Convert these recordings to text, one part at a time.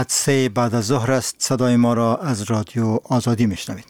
3 بعد از ظهر است. صدای ما را از رادیو آزادی میشنوید.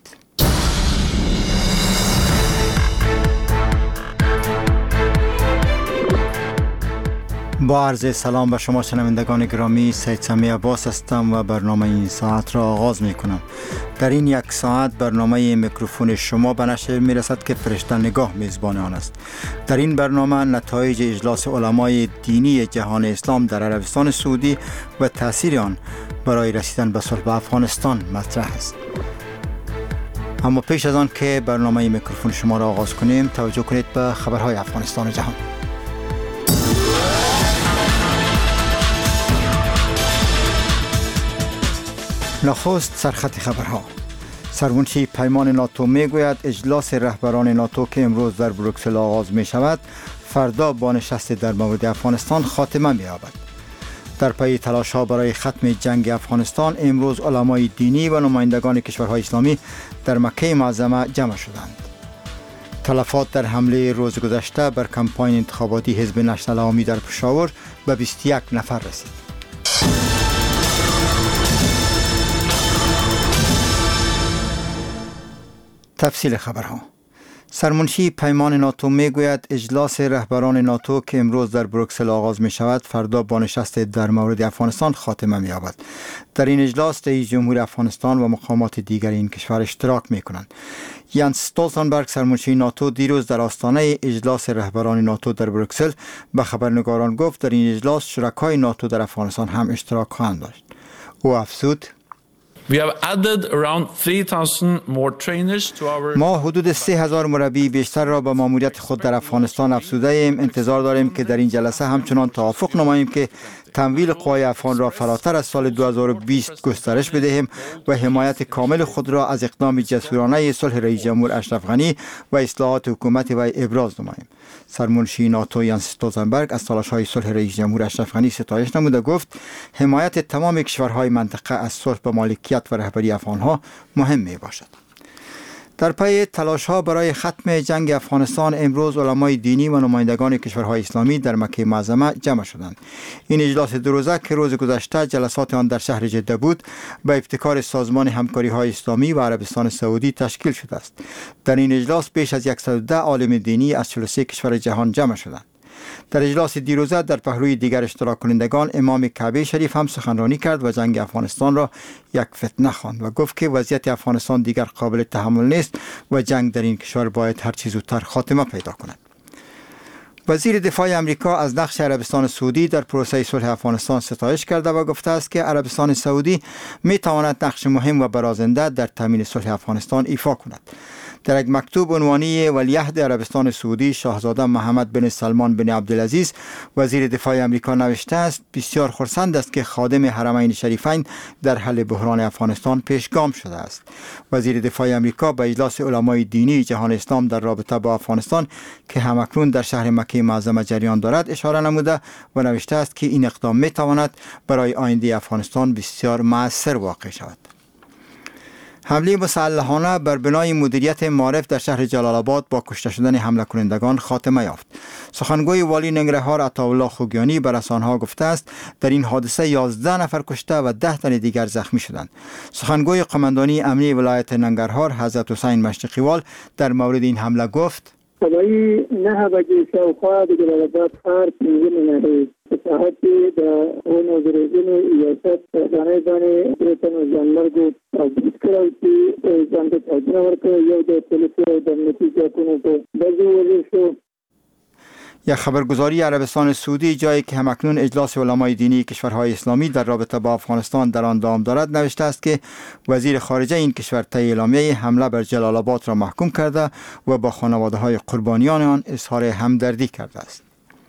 با عرض سلام به شما شنوندگان گرامی، سید سمی عباس هستم و برنامه این ساعت را آغاز می کنم. در این یک ساعت برنامه میکروفون شما به نشر می رسد که فرشته نگاه میزبان آن است. در این برنامه نتایج اجلاس علمای دینی جهان اسلام در عربستان سعودی و تاثیر آن برای رسیدن به صلح افغانستان مطرح است. اما پیش از آن که برنامه میکروفون شما را آغاز کنیم، توجه کنید به خبرهای افغانستان و جهان. نخست سرخط خبرها. سرمنشی پیمان ناتو میگوید اجلاس رهبران ناتو که امروز در بروکسل آغاز می شود فردا با نشست در مورد افغانستان خاتمه می یابد. در پی تلاش ها برای ختم جنگ افغانستان امروز علمای دینی و نمایندگان کشورهای اسلامی در مکه معظمه جمع شدند. تلفات در حمله روز گذشته بر کمپاین انتخاباتی حزب نشنل عوامی در پشاور به 21 نفر رسید. تفصیل خبرها. سرمنشی پیمان ناتو میگوید اجلاس رهبران ناتو که امروز در بروکسل آغاز می شود فردا با نشست در مورد افغانستان خاتمه می یابد. در این اجلاس رئیس جمهور افغانستان و مقامات دیگر این کشور اشتراک می کنند. یانس استولتنبرگ سرمنشی ناتو دیروز در آستانه اجلاس رهبران ناتو در بروکسل به خبرنگاران گفت در این اجلاس شرکای ناتو در افغانستان هم اشتراک خواهند داشت. او افزود ما حدود 3000 مربی بیشتر را به ماموریت خود در افغانستان افزوده ایم. انتظار داریم که در این جلسه همچنان توافق نماییم که تمویل قوای افغان را فراتر از سال 2020 گسترش بدهیم و حمایت کامل خود را از اقدام جسورانه صلح رئیس جمهور اشرف غنی و اصلاحات حکومت وی ابراز نماییم. سرمنشی ناتو یانس استولتنبرگ از تلاش‌های صلح رئیس جمهور اشرف غنی ستایش نموده گفت حمایت تمام کشورهای منطقه از صلح به مالکیت و رهبری افغانها مهم می باشد. در پی تلاش‌ها برای ختم جنگ افغانستان امروز علمای دینی و نمایندگان کشورهای اسلامی در مکه معظمه جمع شدند. این اجلاس دو روزه که روز گذشته جلسات آن در شهر جده بود به ابتکار سازمان همکاری‌های اسلامی و عربستان سعودی تشکیل شده است. در این اجلاس بیش از 110 عالم دینی از 43 کشور جهان جمع شدند. در اجلاس دیروزه در پهلوی دیگر اشتراک کنندگان امام کعبه شریف هم سخنرانی کرد و جنگ افغانستان را یک فتنه خواند و گفت که وضعیت افغانستان دیگر قابل تحمل نیست و جنگ در این کشور باید هر چه زودتر خاتمه پیدا کند. وزیر دفاع امریکا از نقش عربستان سعودی در پروسه صلح افغانستان ستایش کرده و گفته است که عربستان سعودی می تواند نقش مهم و برازنده در تامین صلح افغانستان ایفا کند. در یک مکتوب عنوانی ولیعهد عربستان سعودی شاهزاده محمد بن سلمان بن عبدالعزیز وزیر دفاع امریکا نوشته است بسیار خرسند است که خادم حرمین شریفین در حل بحران افغانستان پیشگام شده است. وزیر دفاع امریکا به اجلاس علمای دینی جهان اسلام در رابطه با افغانستان که همکنون در شهر مکه معظمه جریان دارد اشاره نموده و نوشته است که این اقدام می تواند برای آینده افغانستان بسیار مؤثر واقع شود. حمله مسلحانه بر بنای مدیریت معارف در شهر جلال آباد با کشته شدن حمله کنندگان خاتمه یافت. سخنگوی والی ننگرهار عطاالله خوگیانی به رسانه‌ها گفته است در این حادثه 11 نفر کشته و 10 تن دیگر زخمی شدند. سخنگوی قماندانی امنیه ولایت ننگرهار حضرت حسین مشرقیوال در مورد این حمله گفت صبحی 9 بجې شاوخوا د جلال آباد ښار 5 نهرې په ساحت کې د ونو د روزنې ریاست ځانګړی باندې درې تنو ځانمرګو تجدید کړی چې ځان ته تجدید ورکړ. یو د پولیسو او د امنیتي ځواکونو په ډزو وژل شو. یک خبرگزاری عربستان سعودی جایی که همکنون اجلاس علمای دینی کشورهای اسلامی در رابطه با افغانستان در آن دوام دارد نوشته است که وزیر خارجه این کشور طی اعلامیه حمله بر جلال آباد را محکوم کرده و با خانواده‌های قربانیان آن اظهار همدردی کرده است.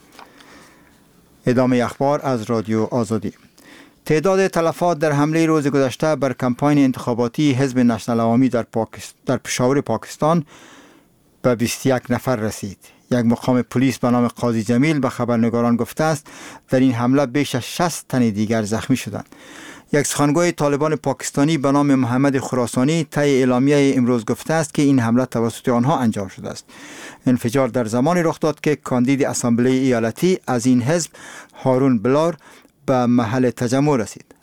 ادامه اخبار از رادیو آزادی. تعداد تلفات در حمله روز گذشته بر کمپاین انتخاباتی حزب نشنل عوامی در پشاور پاکستان به 21 نفر رسید. یک مقام پلیس به نام قاضی جمیل به خبرنگاران گفته است در این حمله بیش از 60 تن دیگر زخمی شدند. یک سخنگوی طالبان پاکستانی به نام محمد خراسانی طی اعلامیه امروز گفته است که این حمله توسط آنها انجام شده است. انفجار در زمانی رخ داد که کاندید اسامبله ایالتی از این حزب هارون بلار به محل تجمع رسید.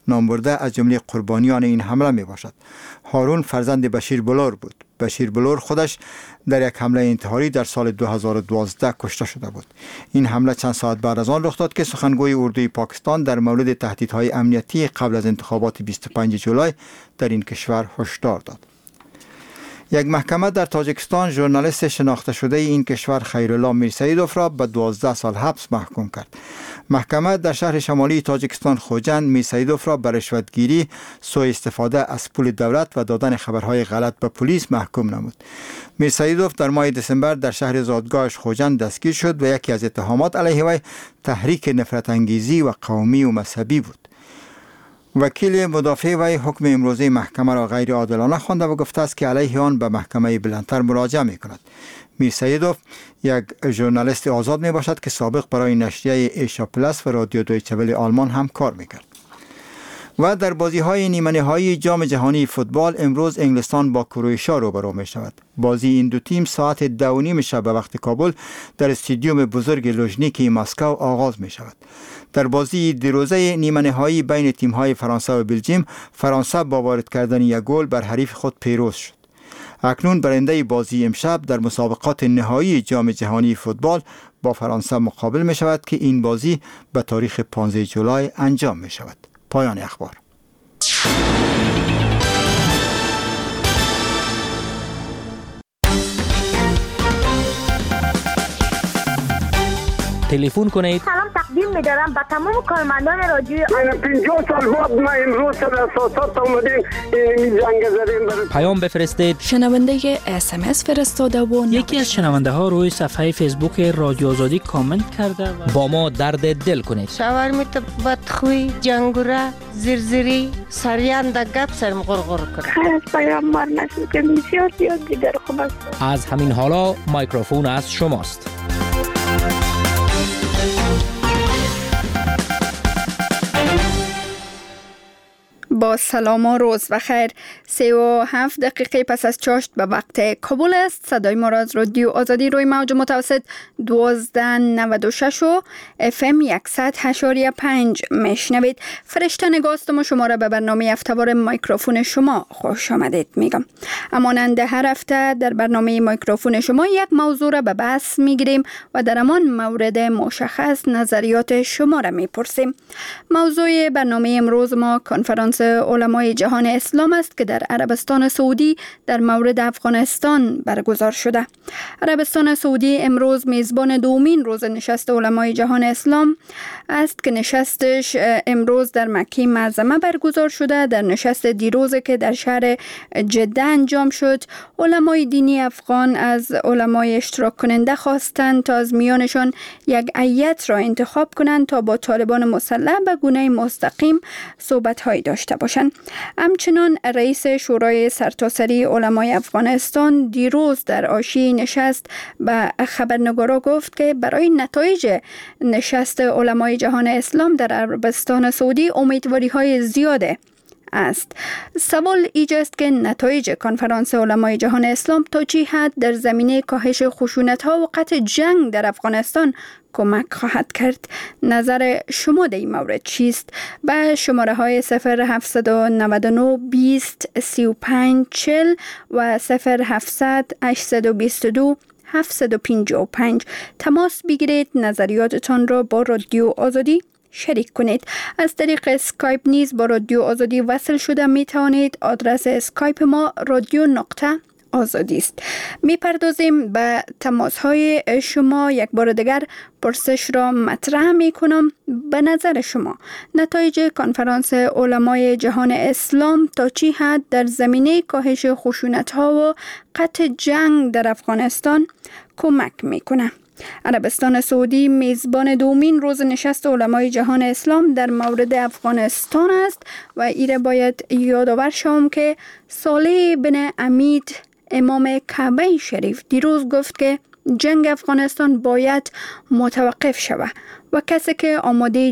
نامبرده از جمله قربانیان این حمله می باشد. هارون فرزند بشیر بلور بود. بشیر بلور خودش در یک حمله انتحاری در سال 2012 کشته شده بود. این حمله چند ساعت بعد از آن رخ داد که سخنگوی اردوی پاکستان در مورد تهدیدهای امنیتی قبل از انتخابات 25 جولای در این کشور هشدار داد. یک محکمه در تاجیکستان ژورنالیست شناخته شده این کشور خیرالله میرسیدوف را به 12 سال حبس محکوم کرد. محکمه در شهر شمالی تاجیکستان خوجند میرسیدوف را به رشوتگیری، سوء استفاده از پول دولت و دادن خبرهای غلط به پلیس محکوم نمود. میرسیدوف در ماه دسامبر در شهر زادگاهش خوجند دستگیر شد و یکی از اتهامات علیه وی تحریک نفرت انگیزی و قومی و مذهبی بود. وکیل مدافع وی حکم امروزه محکمه را غیر عادلانه خوانده و گفته است که علیه آن به محکمه بلندتر مراجعه می کند. میرسیدوف یک ژورنالیست آزاد می باشد که سابق برای نشریه ایشا پلاس و رادیو دویچه وله آلمان هم کار می کرد. و در بازی های نیمه نهایی جام جهانی فوتبال امروز انگلستان با کرواتیا روبرو می شود. بازی این دو تیم ساعت 2:30 شب به وقت کابل در استادیوم بزرگ لوژنیکی مسکو آغاز می شود. در بازی دیروزه نیمه نهایی بین تیم های فرانسه و بلژیم، فرانسه با وارد کردن یک گل بر حریف خود پیروز شد. اکنون برنده بازی امشب در مسابقات نهایی جام جهانی فوتبال با فرانسه مقابل می شود که این بازی به تاریخ 15 جولای انجام می شود. پایان اخبار. تلفن کنید. سلام تقدیم می‌دارم به تمام کارمندان رادیو. من 50 سال بعد ما امروز در اساسات اومدیم این جنگ زدیم. پیام بفرستید. شنونده SMS فرستاده و یکی از شنونده ها روی صفحه فیسبوک رادیو آزادی کامنت کرده و با ما درد دل کنید. شاورمیت بدخوی، جنگوره، زرزری، سریان در گپ سرم غرغر کنه. خیر از پیامبر نشد که بسیار زیاد دیگر خوب است. از همین حالا میکروفون از شماست. با سلام و روز و خیر. 37 دقیقه پس از چاشت به وقت کابل است. صدای ما را از رادیو آزادی روی موج متوسط 1296 و FM 100.5 میشنوید. فرشته نگاستم و شما را به برنامه هفته‌وار میکروفون شما خوش آمدید میگم. مانند هر هفته در برنامه میکروفون شما یک موضوع را به بحث میگیریم و در همان مورد مشخص نظریات شما را میپرسیم. موضوع برنامه امروز ما کنفرانس علمای جهان اسلام است که در عربستان سعودی در مورد افغانستان برگزار شده. عربستان سعودی امروز میزبان دومین روز نشست علمای جهان اسلام است که نشستش امروز در مکه معظمه برگزار شده. در نشست دیروز که در شهر جده انجام شد، علمای دینی افغان از علمای اشتراک کننده خواستند تا از میانشان یک هیئت را انتخاب کنند تا با طالبان مسلح به گونه مستقیم صحبت‌هایی داشته باشند. همچنان رئیس شورای سرتاسری علمای افغانستان دیروز در حاشیه نشست به خبرنگارا گفت که برای نتایج نشست علمای جهان اسلام در عربستان سعودی امیدواری‌های زیاده است. سوال ایجاست که نتایج کنفرانس علمای جهان اسلام تا چه حد در زمینه کاهش خشونت‌ها و قطع جنگ در افغانستان کمک خواهد کرد؟ نظر شما در این مورد چیست؟ به شماره های 0799 20 35 40 و 0700 822 755 تماس بگیرید. نظریاتتان را با رادیو آزادی شریک کنید. از طریق اسکایپ نیز با رادیو آزادی وصل شده می توانید. آدرس اسکایپ ما radio.azadi است. می پردازیم به تماس های شما. یک بار دیگر پرسش را مطرح می کنم. به نظر شما نتایج کنفرانس علمای جهان اسلام تا چه حد در زمینه کاهش خشونت ها و قطع جنگ در افغانستان کمک می کنه؟ عربستان سعودی میزبان دومین روز نشست علمای جهان اسلام در مورد افغانستان است و ایره باید یادآور شوم که صالح بن حمید امام کعبه شریف دیروز گفت که جنگ افغانستان باید متوقف شود و کسی که آماده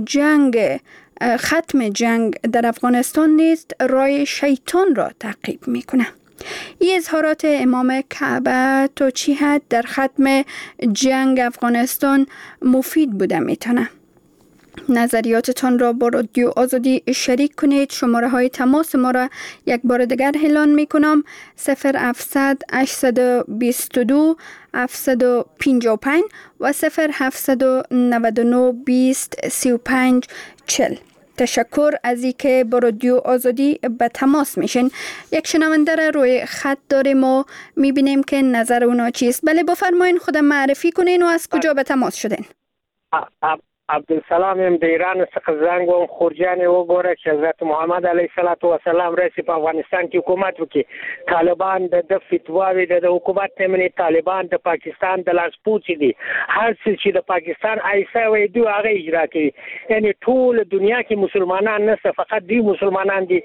ختم جنگ در افغانستان نیست راه شیطان را تعقیب میکنه. این اظهارات امام کعبه تا چه حد در ختم جنگ افغانستان مفید بوده میتونه؟ نظریاتتان را با رادیو آزادی شریک کنید. شماره های تماس ما را یک بار دیگر اعلان می کنم: 0700 822 755 و 0799 20 35 40. تشکر از اینکه با رادیو آزادی به تماس میشین. یک شنونده را روی خط داریم و میبینیم که نظر اونا چیست. بله بفرمایین، خودم معرفی کنین و از کجا به تماس شدین؟ عبدالسلام ام د ایران څخه زنګ وم. خورجان وګوره چې حضرت محمد علیه السلام رئیس په افغانستان کې حکومت وکړي، طالبان د فتواوی د حکومت تمنې طالبان د پاکستان د لاسپوڅي دي، هر څه چې د پاکستان ایسا وي دوی هغه اجرا کوي. یعنی ټول دنیا کې مسلمانان نه، فقط دوی مسلمانان دي.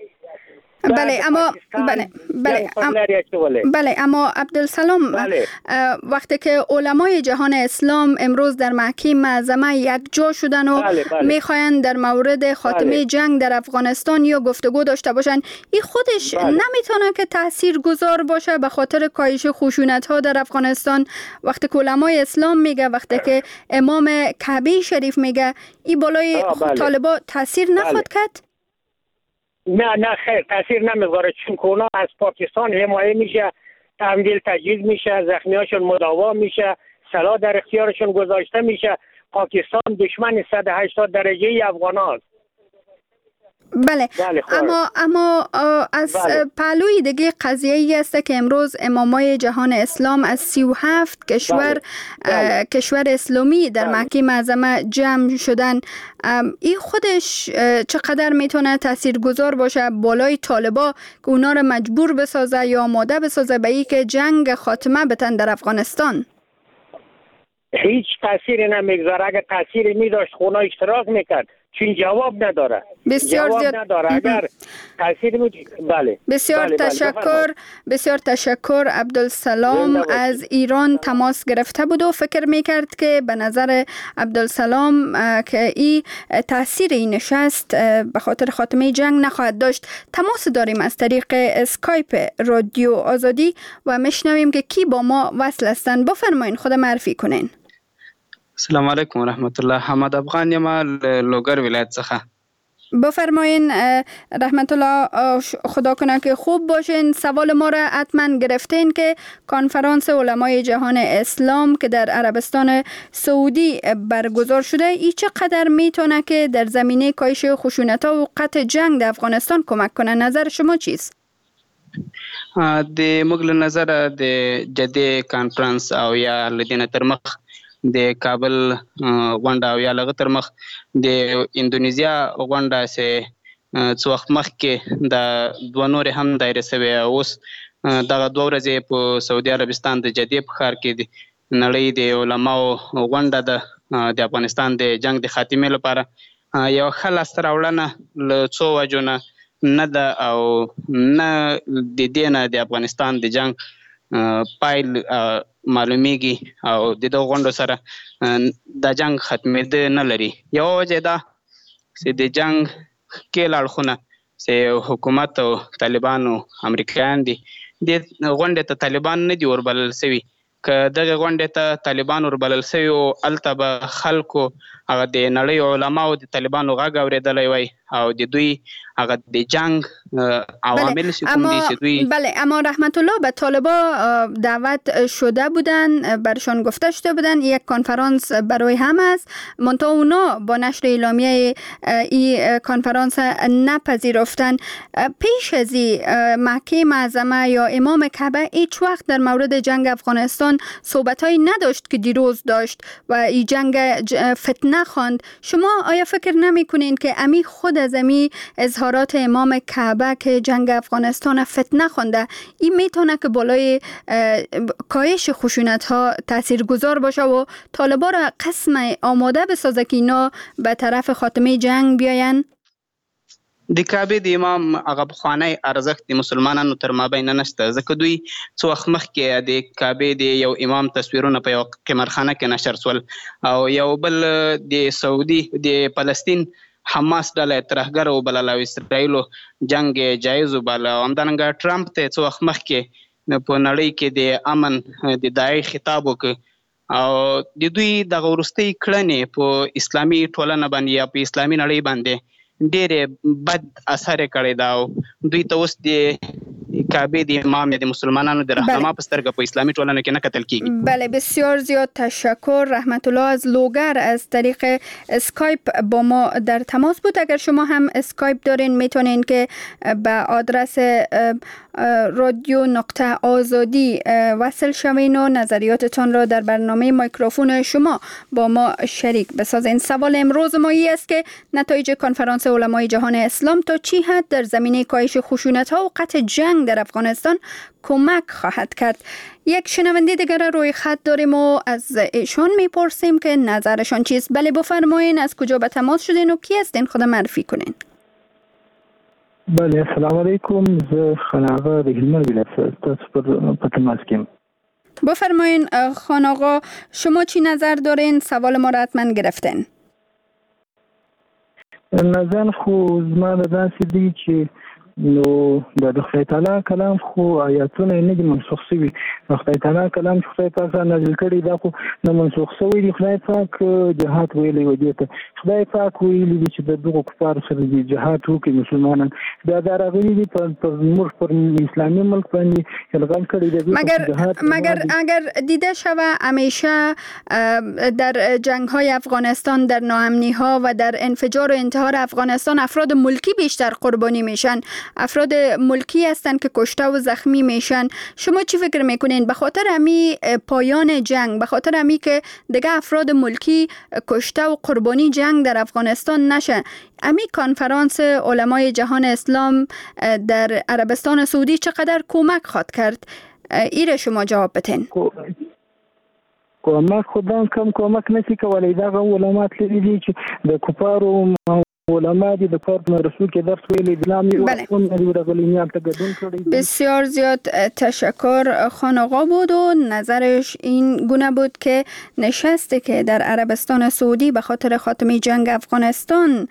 بله اما عبدالسلام، وقتی که علمای جهان اسلام امروز در مکه معظمه یک جا شدن و میخواین در مورد خاتمه جنگ در افغانستان یا گفتگو داشته باشن، این خودش نمیتونه که تأثیر گذار باشه به خاطر کاهش خشونت ها در افغانستان؟ وقتی که علمای اسلام میگه، وقتی که امام کعبه شریف میگه، این بالای طالبان تأثیر نخواهد کرد؟ نه خیر، تاثیر نمیذاره، چون اونا از پاکستان حمایه میشه، تمویل تجهیز میشه، زخمیاشون مداوا میشه، سلاح در اختیارشون گذاشته میشه. پاکستان دشمن 180 درجه افغان هاست. بله اما از پهلوی دیگه قضیه ای است که امروز امامای جهان اسلام از 37 کشور اسلامی در مکه معظمه جمع شدن. این خودش چقدر میتونه تاثیرگذار باشه بالای طالبا که اونا رو مجبور بسازه یا آماده بسازه به این که جنگ خاتمه بدن در افغانستان؟ هیچ تاثیری نمیگذاره. اگر تاثیری میداشت اونا اشتراک میکرد، چون جواب نداره. بسیار زیاد اگر تاثیر بله. بسیار تشکر. عبدالسلام از ایران تماس گرفته بود و فکر میکرد که به نظر عبدالسلام که این تاثیر این نشست به خاطر خاتمه جنگ نخواهد داشت. تماس داریم از طریق اسکایپ رادیو آزادی و میشنویم که کی با ما وصل هستند. بفرمایین، خود معرفی کنین. السلام علیکم و رحمت الله. حمد افغان یم، لوګر ولایت څخه. بفرمایین. رحمت الله، خدا کنه که خوب باشین. سوال ما را حتما گرفتین که کنفرانس علمای جهان اسلام که در عربستان سعودی برگزار شده، ای چقدر میتونه که در زمینه کاهش خشونت‌ها و قطع جنگ در افغانستان کمک کنه؟ نظر شما چیست؟ د موږ له نظر د جدي کانفرنس او یا لدینه تر مخ د کابل غونډه او یا لغه تر مخ د اندونیزیا غونډه سه څو وخت مخکې د دوه نور هم دایره سوي. اوس دغه دوه ورځې په سعودي عربستان د جدي په ښار کې د نړۍ د علماو غونډه د افغانستان د جنگ د خاتمې لپاره یو ښه لاسته راوړنه له څو وجو نه ده او نه د دې نه د افغانستان د جنگ پایل معلومیږي او د دغه غونډو سره د جنگ ختمېده نه لري. یو وجه ده چې د جنگ کې اړخونه چې حکومت او طالبانو امریکایان دي، د غونډې ته طالبان نه دي وربلل سوي. که دغه غونډې ته طالبان وربلل سوي او هلته به خلکو هغه د نړۍ علماو د طالبانو غږ اورېدلی وای او د دوی هغه د جنگ عوامل کوم دي چې دوی اما رحمت الله به طالبا دعوت شده بودن، برشان گفته شده بودن یک کنفرانس برای هم است، منتها اونا با نشر اعلامیه این کنفرانس نپذیرفتن. پیش از مکه معظمه یا امام کعبه هیچ وقت در مورد جنگ افغانستان صحبتایی نداشت که دیروز داشت و این جنگ فتنه خواند. شما آیا فکر نمی کنین که امی خود از امی اظهارات امام کعبه که جنگ افغانستان فتنه خونده، این میتونه که بالای کاهش خشونت ها تاثیرگذار باشه و طالبا را قسم آماده بسازه که اینا به طرف خاتمه جنگ بیاین؟ د کعبه د امام هغه پخوانی ارزښت د مسلمانانو تر مابین نشته، ځکه دوی څو وخت مخکې د کعبې د یو امام تصویرونه په یو قمارخانه کې نشر سول او یو بل د سعودي د فلسطین حماس ډله ترهګر وبلل او اسرائیلو جنگ جایز وباله. همدارنګه ټرمپ ته څو وخت مخکې په نړۍ کې د امن د داعی خطاب وکړ او د دوی د ورستي کړنې په اسلامي ټولنه باندې یا په اسلامي نړۍ باندې ډېر بد اثر کړی دا. دوی ته اوس د کعبه د امام د مسلمانانو د رهنما په سترګه په اسلامي ټولنه کې نه کتل کیږي. بله، بسیار زیاد تشکر. رحمت الله از لوگر از طریق اسکایپ با ما در تماس بود. اگر شما هم اسکایپ دارین میتونین که به آدرس رادیو.آزادی وصل شوین و نظریاتتان را در برنامه میکروفون شما با ما شریک بسازین. سوال امروز ما این است که نتایج کنفرانس علمای جهان اسلام تا چی حد در زمینه کاهش خشونت‌ها و قطع جنگ در افغانستان کمک خواهد کرد؟ یک شنونده دیگر روی خط داریم و از ایشان میپرسیم که نظرشان چیست. بله بفرمایین، از کجا به تماس شدین و کی هستین؟ خود معرفی کنین. بله، السلام علیکم. زه خان آقا د هلمند ولایت تاسو په تماس کې. بفرمایین خان آقا، شما چی نظر دارین؟ سوال ما را حتما گرفتین. نظر خو زما داسې دی چې نو د خدای تعالی کلام خو آیاتونه نه دي منسوخ شوي. خدای تعالی کلام چې خدای پاک نازل کړی دا خو نه منسوخ شوی دی. خدای پاک جهاد ویلی و دی ته خدای پاک ویلی دی چې د دغو کفار سره دی جهاد وکړي مسلمانان. دا راغلي دي پر موږ پر اسلامي ملک باندې یلغان کړی دی. مگر اگر دیده شوه همیشه در جنگ های افغانستان، در ناامنی ها و در انفجار و انتحار افغانستان افراد ملکی بیشتر قربانی میشن. افراد ملکی هستند که کشته و زخمی میشن. شما چی فکر میکنین؟ به خاطر امی پایان جنگ، به خاطر امی که دیگه افراد ملکی کشته و قربانی جنگ در افغانستان نشه، امی کنفرانس علمای جهان اسلام در عربستان سعودی چقدر کمک خواهد کرد؟ ایره شما جواب بتین. کمک خودم کم کمک نشي کولای. دا علماء تللی دي چې د کفارو علما دي د کار رسول کې درس ویلي اسلامي او رغلینیان ته ګډون کړی. بسیار زیاد تشکر. خان آقا بود و نظرش این گونه بود که نشستی که در عربستان سعودی به خاطر خاتمه جنگ افغانستان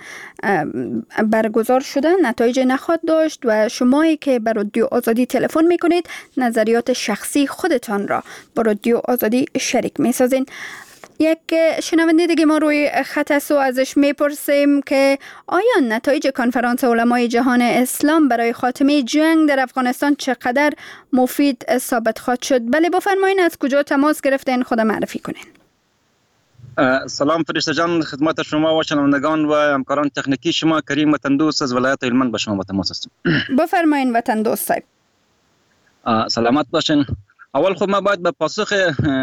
برگزار شده نتایج نخواهد داشت و شمایی که به رادیو آزادی تلفن میکنید نظریات شخصی خودتان را با رادیو آزادی شریک میسازین. یک شنونده دیگه ما روی خط است و ازش میپرسیم که آیا نتایج کنفرانس علمای جهان اسلام برای خاتمه جنگ در افغانستان چقدر مفید ثابت خواهد شد؟ بله بفرمایین، از کجا تماس گرفتین؟ خود معرفی کنین. سلام فرشته جان، خدمت شما و شنوندگان و همکاران تکنیکی شما. کریم وطندوست از ولایت هلمند به شما با تماس هستم. بفرمایین وطندوست صاحب. سلامت باشین. اول خود ما باید به پاسخ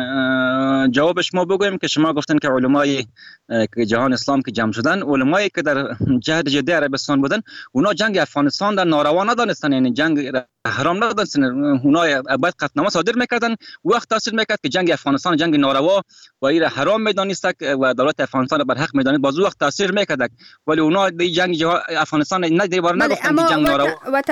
جواب شما بگویم که شما گفتن که علمای جهان اسلام که جمع شدن، علمایی که در جهاد جدی عربستان بودن، اونا جنگ افغانستان در ناروا ندانستن، یعنی جنگ حرام ندانستن. اونا باید قطعنامه صادر میکردن، وقت تاثیر میکرد که جنگ افغانستان جنگ ناروا و این حرام میدانست و دولت افغانستان بر حق میدانست، باز وقت تاثیر میکرد. ولی اونا دی جنگ افغانستان نه دیوار نگفتن که جنگ ناروا.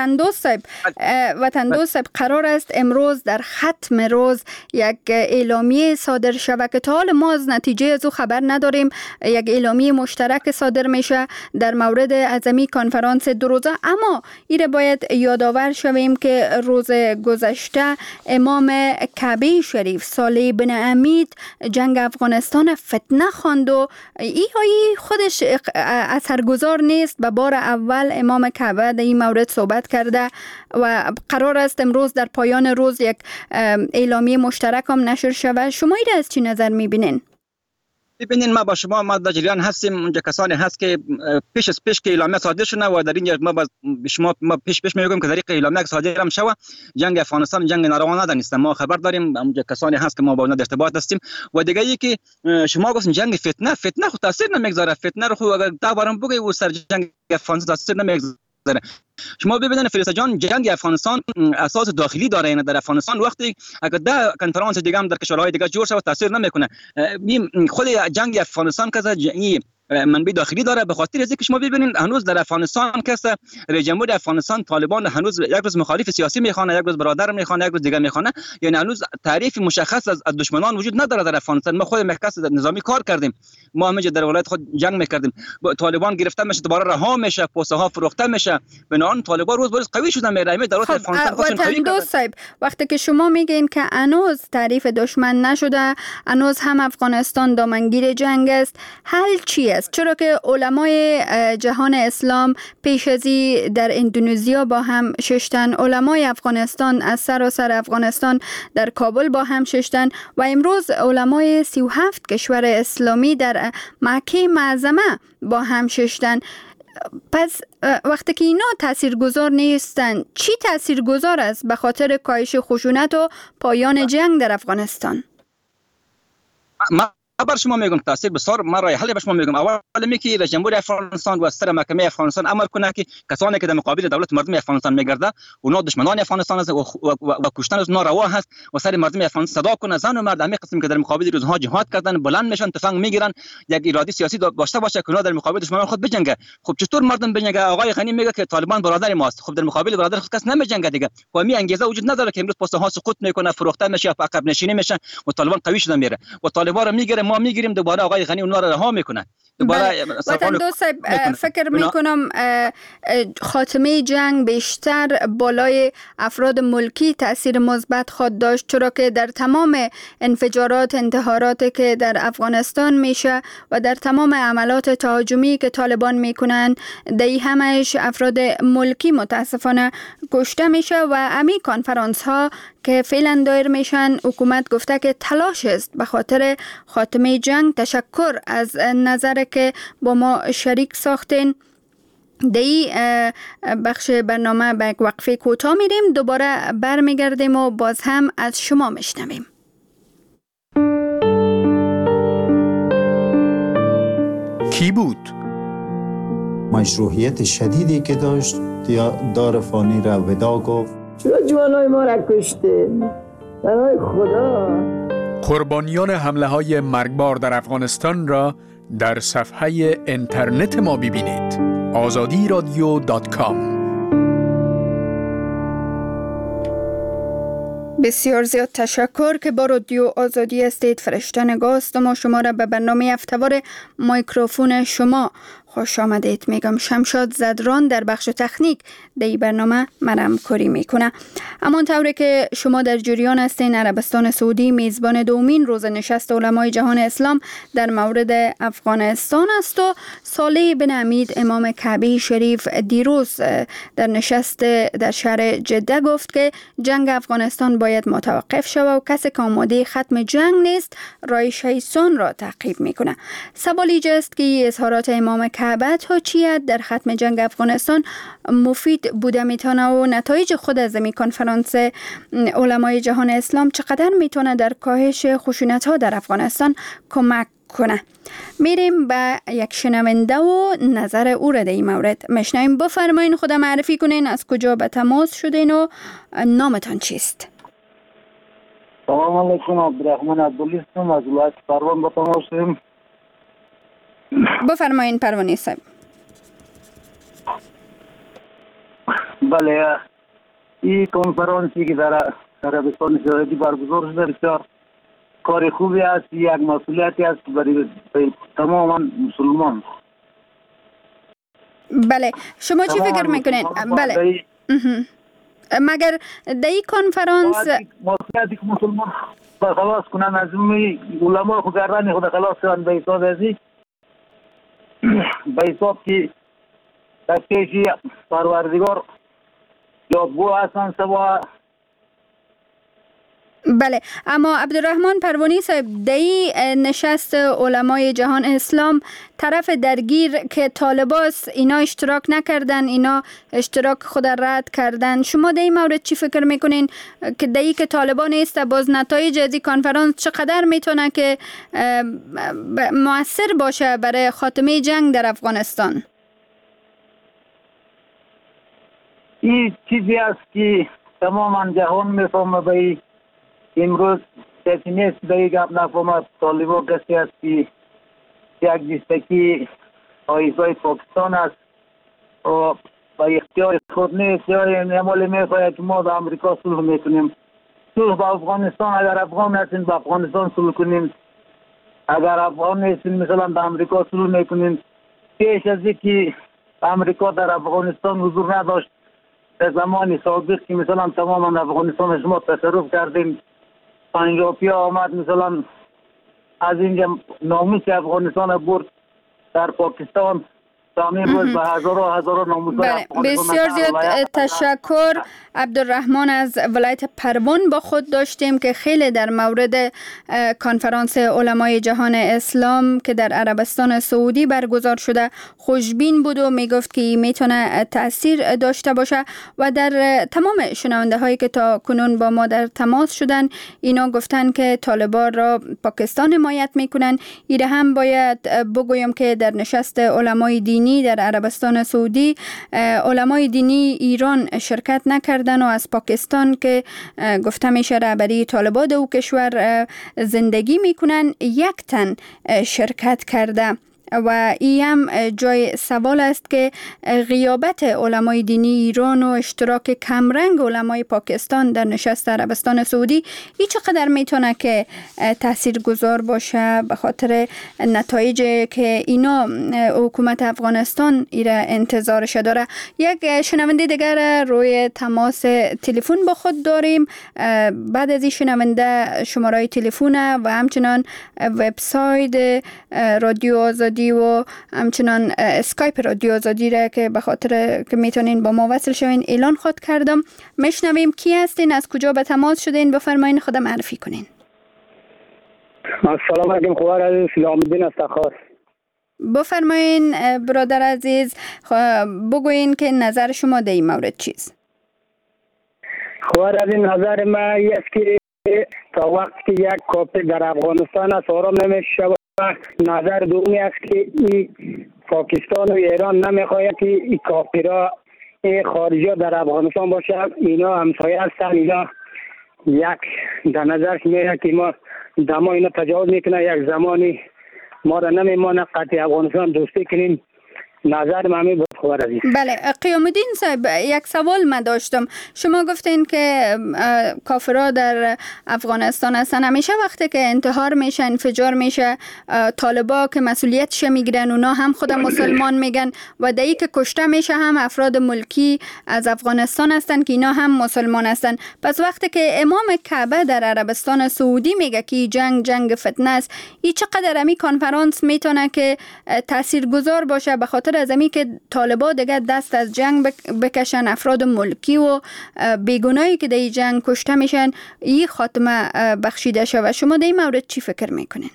وطندوست صاحب قرار است امروز در ختم روز یک اعلامیه صادر شود که تا حال ما از نتیجه از او خبر نداریم. یک اعلامیه مشترک صادر میشه در مورد عظمی کنفرانس دو روزه. اما این باید یادآور شویم که روز گذشته امام کعبه شریف صالح بن حمید جنگ افغانستان فتنه خواند و ای خودش اثرگذار نیست. به بار اول امام کعبه در این مورد صحبت کرده و قرار است امروز در پایان روز یک اعلامیه مشترک هم نشر شود. شما این از چی نظر میبینین؟ ببینین ما با شما ما در جریان هستیم. اونجا کسانی هست که پیش که اعلامیه صادر شده و در اینجا ما پیش میگیم که طریق اعلامیه صادر هم شوه جنگ افغانستان جنگ ناروا ندانستن. ما خبر داریم اونجا کسانی هست که ما با اونها در ارتباط هستیم. و دیگه ای که شما گفتین جنگ فتنه خود تاثیر نمیگذاره. فتنه رو خود اگر تا بارم بگی و سر جنگ افغانستان تاثیر نمیگذاره. شما ببینید فرشته جان، جنگ افغانستان اساس داخلی داره. یعنی در افغانستان وقتی اگر ده کنفرانس دیگه هم در کشورهای دیگه جور شود تاثیر نمیکنه. خود جنگ افغانستان که منبع داخلی داره. به خاطر از اینکه شما ببینید هنوز در افغانستان کس رئیس جمهور افغانستان طالبان هنوز یک روز مخالف سیاسی میخوانه، یک روز برادر میخوانه، یک روز دیگه میخوانه. یعنی هنوز تعریف مشخص از دشمنان وجود نداره در افغانستان. ما خود محکس نظامی کار کردیم، ما همه در ولایت خود جنگ میکردیم، طالبان گرفته میشه دوباره رها میشه، پوسته ها فروخته میشه، بنابراین طالبان روز به روز قوی شدن. میرایم دولت افغانستان خودشون قوی کردن. وقتی که شما میگین که هنوز تعریف دشمن نشده، هنوز هم افغانستان دامنگیر جنگ است، حل چی است؟ چرا که علمای جهان اسلام پیش ازی در اندونزیا با هم ششتن، علمای افغانستان از سراسر افغانستان در کابل با هم ششتن و امروز علمای 37 کشور اسلامی در مکه معظمه با هم ششتن. پس وقتی که اینا تاثیرگذار نیستن، چی تاثیرگذار است به خاطر کاهش خشونت و پایان جنگ در افغانستان؟ بر شما میگم تاثیر بسیار. من راه حل به شما میگم. اول میگه رئیس جمهور افغانستان و سر محکمه افغانستان امر کنه که کسانی که در مقابل دولت مردم افغانستان میگرده اونا دشمنان افغانستان است و کشتن از ناروا هست و سر مردم افغانستان صدا کنه. زن و مرد همه قسم که در مقابل روزها جهاد کردن بلند میشن، تفنگ میگیرن، یک اراده سیاسی داشته باشه که اونا در مقابل دشمنان خود بجنگه. خب چطور مردم بجنگه؟ آقای غنی میگه که طالبان برادر ماست. خب در مقابل برادر خود کس نمیجنگه دیگه. و می انگیزه وجود نداره که امروز پوسته ها سقوط میکنه، فروخته میشه، عقب نشینی میشه و طالبان قوی شدن میره و طالبان رو میگیره، ما میگیریم، دوباره آقای غنی اونا رو رها میکنه. دوباره وطن دوست فکر میکنم خاتمه جنگ بیشتر بالای افراد ملکی تاثیر مثبت خواهد داشت، چرا که در تمام انفجارات، انتحاراتی که در افغانستان میشه و در تمام عملات تهاجمی که طالبان میکنن، دی همش افراد ملکی متاسفانه کشته میشه و همین کنفرانس ها که فعلا دایر میشن، حکومت گفته که تلاش است به خاطر خاتمه جنگ. تشکر از نظر که با ما شریک ساختین. دی بخش برنامه به یک وقفه کوتاه میریم، دوباره برمیگردیم و باز هم از شما میشنویم. کی بود؟ مشروعیت شدیدی که داشت دار فانی را ودا گفت. چرا جوانای ما را کشتین؟ برای خدا. قربانیان حمله های مرگبار در افغانستان را در صفحه اینترنت ما ببینید. azadiradio.com. بسیار زیاد تشکر که با رادیو آزادی هستید. فرشته نگاه هستم و شما را به برنامه هفته‌وار میکروفون شما خوش آمدید میگم. شمشاد زدران در بخش تکنیک در برنامه مرم کاری میکنه. همانطوری که شما در جریان هستین، عربستان سعودی میزبان دومین روز نشست علمای جهان اسلام در مورد افغانستان است و صالح بن حمید امام کعبه شریف دیروز در نشست در شهر جده گفت که جنگ افغانستان باید متوقف شود و کسی که آماده ختم جنگ نیست راه شیطان را تعقیب میکنه. سوال ایجاست که اظهارات امام کعبه تا چیت در ختم جنگ افغانستان مفید بوده میتونه و نتایج خود از این کنفرانس علمای جهان اسلام چقدر میتونه در کاهش خشونت ها در افغانستان کمک کنه. میریم به یک شنونده و نظر او را در این مورد میشنویم. بفرمایین خود معرفی کنین، از کجا به تماس شدین و نامتان چیست؟ سلام علیکم، عبدالرحمن عبدالله هستم، از ولایت پروان به تماس شدیم. بفرمایین پروانی صاحب. بله، این کنفرانسی که در عربستان سعودی برگزار شده بسیار کار خوبی است، یک مسئولیتی است برای تمام مسلمان. بله، شما چی فکر میکنین؟ بله، مگر در این کنفرانس مسئولیتی که مسلمان خلاص کنن از این علما خود گردن خود خلاص کنن به حساب ازی به حساب که در پیشی پروردگار یادگو هستن سوا. بله، اما عبدالرحمن پروانی صاحب دایی نشست علمای جهان اسلام طرف درگیر که طالباست اینا اشتراک نکردن، اینا اشتراک خود رد کردن. شما در این مورد چی فکر میکنین که دایی که طالبان نیست باز نتایج از این کنفرانس چقدر میتونه که مؤثر باشه برای خاتمه جنگ در افغانستان؟ این چیزی است که تماما جهان میفهمه. به امروز کسی نیست دیگه گپ نفهمه. طالبان کسی است که یک دستکی آیزای پاکستان است و با اختیار خود نیست یا نمالی میخواهد که ما با امریکا صلح میکنیم. صلح با افغانستان، اگر افغان هستیم با افغانستان صلح کنیم، اگر افغان نیستیم مثلا با امریکا صلح میکنیم. پیش از اینکه امریکا در افغانستان حضور نداشت، در زمان سابق که مثلا تماما افغانستان شما تصرف کردیم، پنجابی آمد مثلا از اینجا ناموس افغانستان برد در پاکستان. بله، بسیار زیاد تشکر. عبدالرحمن از ولایت پروان با خود داشتیم که خیلی در مورد کنفرانس علمای جهان اسلام که در عربستان سعودی برگزار شده خوشبین بود و میگفت که میتونه تأثیر داشته باشه و در تمام شنونده هایی که تا کنون با ما در تماس شدن اینا گفتن که طالبان را پاکستان حمایت میکنن. ایره هم باید بگویم که در نشست علمای دینی در عربستان سعودی علمای دینی ایران شرکت نکردن و از پاکستان که گفته میشه رهبری طالبان او کشور زندگی میکنن یک تن شرکت کرده و این هم جای سوال است که غیابت علمای دینی ایران و اشتراک کمرنگ علمای پاکستان در نشست عربستان سعودی این چقدر میتونه که تأثیر گذار باشه به خاطر نتایجی که اینا حکومت افغانستان ایره انتظارش داره. یک شنونده دیگر روی تماس تلفن با خود داریم. بعد از این شنونده شماره تلفن و همچنان وبسایت رادیو آزادی و همچنان اسکایپ رادیو آزادی را که به خاطر که میتونین با ما وصل شوین اعلان خود کردم. میشنویم کی هستین، از کجا به تماس شدین، بفرمایین خودم معرفی کنین. السلام علیکم، خوار عزیز، سلام الدین است خاص. بفرمایین برادر عزیز، بگوین که نظر شما در این مورد چیست؟ خوار عزیز، نظر من است که تا وقتی که یک کافر در افغانستان است آرام نمیشه. نظر دومی است که پاکستان و ایران نمیخواهد که این کافرها خارجی در افغانستان باشه. اینا همسایه هستن. اینا یک در نظر میره که ما دما اینا تجاوز میکنه، یک زمانی ما را نمیمانه قطع افغانستان دوستی کنیم. نظر من بود خوار عزیز. بله، قیام الدین صاحب، یک سوال من داشتم. شما گفتین که کافرها در افغانستان هستن، همیشه وقتی که انتحار میشه، انفجار میشه، طالبا که مسئولیتش میگیرن اونا هم خود مسلمان میگن و دایی که کشته میشه هم افراد ملکی از افغانستان هستن که اینا هم مسلمان هستن. پس وقتی که امام کعبه در عربستان سعودی میگه که جنگ فتنه است، این چقدر امی کنفرانس میتونه که تاثیرگذار باشه به خاطر از امی که طالبا دیگه دست از جنگ بکشن، افراد ملکی و بیگناهی که در این جنگ کشته میشن این خاتمه بخشیده شود. شما در این مورد چی فکر میکنین؟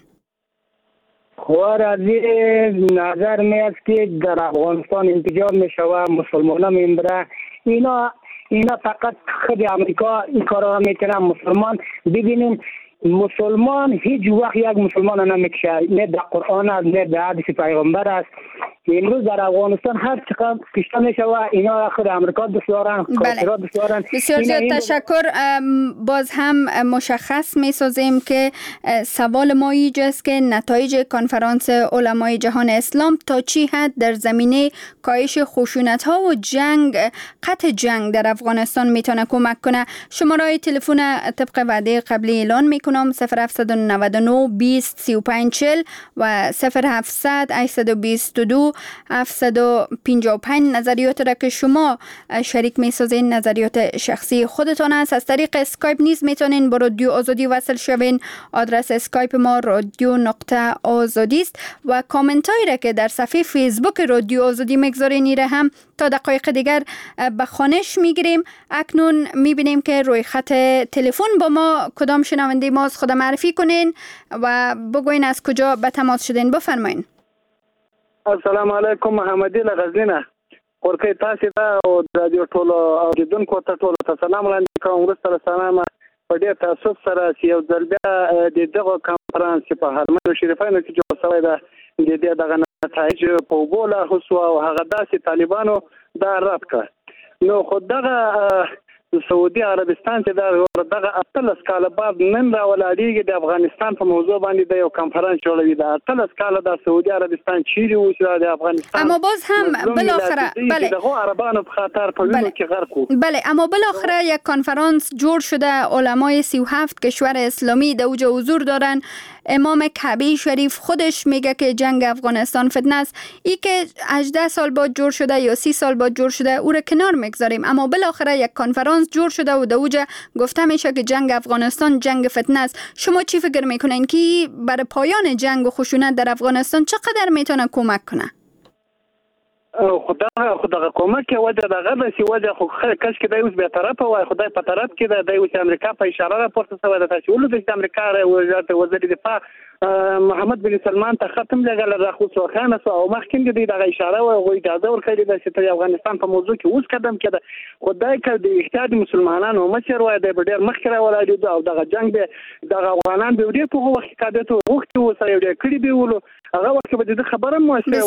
خوار عزیز، نظر می است که در افغانستان انفجار میشوه، مسلمان ها میمبره. اینا فقط خود امریکا این کارا میکنه. مسلمان ببینیم، مسلمان هیچ وقت یک مسلمان نمیکشه، نه در قرآن است نه در حدیث پیغمبر است. امروز در افغانستان هر چقدر کشته میشه و اینا خود امریکا دوست دارن، کافرها دوست دارن. بسیار زیاد تشکر. باز هم مشخص میسازیم که سوال ما اینجاست که نتایج کنفرانس علمای جهان اسلام تا چی حد در زمینه کاهش خشونت ها و قطع جنگ در افغانستان میتونه کمک کنه. شماره تلفن طبق وعده قبلی اعلان میکنم 0799 20 35 40 و 0700 822 755. نظریات را که شما شریک میسازین نظریات شخصی خودتان است. از طریق اسکایپ نیز میتونین با رادیو آزادی وصل شوین. آدرس اسکایپ ما رادیو.آزادی است و کامنت هایی را که در صفحه فیسبوک رادیو آزادی میگذارین ایره هم تا دقایق دیگر به خوانش میگیریم. اکنون میبینیم که روی خط تلفن با ما کدام شنونده ماست. خود معرفی کنین و بگوین از کجا به تماس شدین. بفرمایین. السلام علیکم، محمدی لغزنینه ورکه تاسو ته او رادیو ټولو اوریدونکو ته ټولو ته سلام وړاندې کوم. وروسته سلام په ډېر تاسف سره چې یو ځل بیا د دغه کانفرانس په حرمینو شریفینو کې جوړ شوی ده د دغه نتایج په اوبو لاهوسو او هغه داسې طالبانو دا رد کړ. نو خو دغه سعودي عربستان چې دغه 18 کال بعد نن راولاړېږي د افغانستان په موضوع باندې د یو کانفرنس جوړوي. د 18 کال د سعودي عربستان چیرې و چې د افغانستان اما باز هم بالاخره بله دغه عربانو په خاطر په وینو کې غرق و. بله اما بالاخره یک کانفرنس جوړ شده، علمای 37 کشور اسلامی در اوج حضور دارن. امام کعبه شریف خودش میگه که جنگ افغانستان فتنه است. ای که 18 سال بعد جور شده یا 30 سال بعد جور شده او را کنار میگذاریم، اما بالاخره یک کانفرانس جور شده و در اوج گفته میشه که جنگ افغانستان جنگ فتنه است. شما چی فکر میکنین که برای پایان جنگ و خشونت در افغانستان چقدر میتونه کمک کنه؟ خدای کمک وجه دغه د وجه خو کس کې د اوس به طرفه وای خدای په طرف کې د اوس امریکا په اشاره راپورته شوی د تشولو د امریکا وزیر دفاع محمد بن سلمان ته ختم لګل راخو خانه او مخکې د دغه اشاره او اجازه ورکړي د چې افغانستان په موضوع کې اوس قدم کړه. خدای کړ د احتیاط مسلمانانو مشر وای د ډېر مخکره ولادي او دغه جنگ د افغانان به ډېر په وخت کې کاده ته وخت وسره ډېر کړي به ولو هغه وخت به د خبره موثره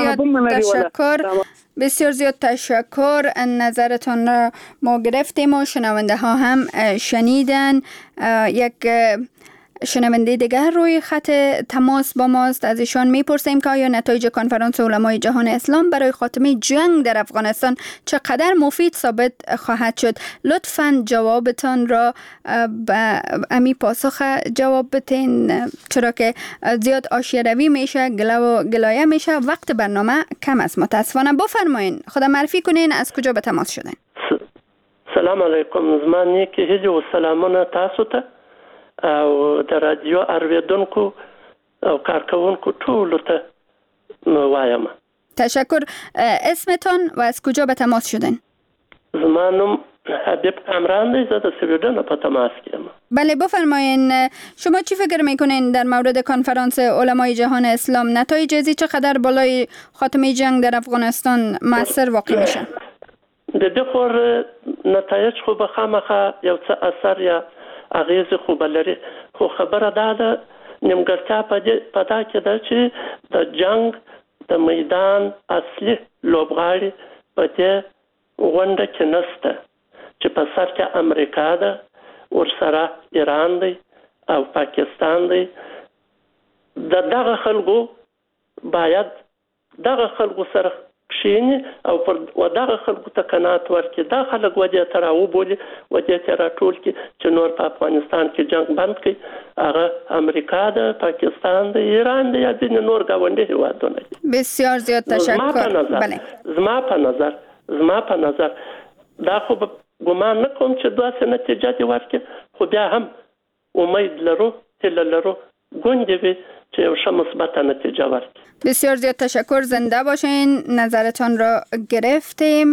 بسیار زیاد تشکر. نظرتان را ما گرفتیم و شنونده ها هم شنیدن. یک شنونده دیگر روی خط تماس با ماست. از ایشان میپرسیم که آیا نتایج کنفرانس علمای جهان اسلام برای خاتمه جنگ در افغانستان چقدر مفید ثابت خواهد شد؟ لطفاً جوابتان را به امی پاسخ جواب بتین، چرا که زیاد آشیه روی میشه، گلایه میشه، وقت برنامه کم است متاسفانه. بفرمایین، خدا معرفی کنین، از کجا به تماس شدین؟ سلام علیکم، زمان نیکی هیجی و سلامونه تاسو ته او د رادیو ارویدونکو او کارکونکو ټولو ته وایم. تشکر. اسمتان و از کجا به تماس شدین؟ زما نوم حبیب کامران دی، زه د سویډن په تماس کې یم. بله بفرمایین، شما چی فکر میکنین در مورد کنفرانس علمای جهان اسلام؟ نتایج ازی چقدر بالای خاتمه جنگ در افغانستان مؤثر واقع میشه؟ د دې خور نتایج خو به خامخا یو څه اثر یا اغیز خوب لري، خو خبره ده نیمګړتیا په دا کې ده چې د جنگ د میدان اصلي لوبغاړي په دې غونډه کې نشته چې په سر کې امریکا ده، ورسره ایران دی او پاکستان دی. دغه خلکو باید دغه خلکو سره کښینی او پر ودغه خلکو ته قناعت ورکړي. دا خلک وجه تر او بولی وجه تر ټول کې چې نور په افغانستان کې جنگ بند کړي، هغه امریکا ده، پاکستان ده، ایران ده یا ځینې نور ګاونډي هیوادونه دي. بسیار زیاد تشکر. بله زما په نظر دا خو ګمان نه کوم چې داسې نتیجه دې ورکړي، خو بیا هم امید لرو هیله لرو ګوندې وي چې یو ښه مثبته نتیجه ورکړي. بسیار زیاد تشکر، زنده باشین. نظرتان را گرفتیم.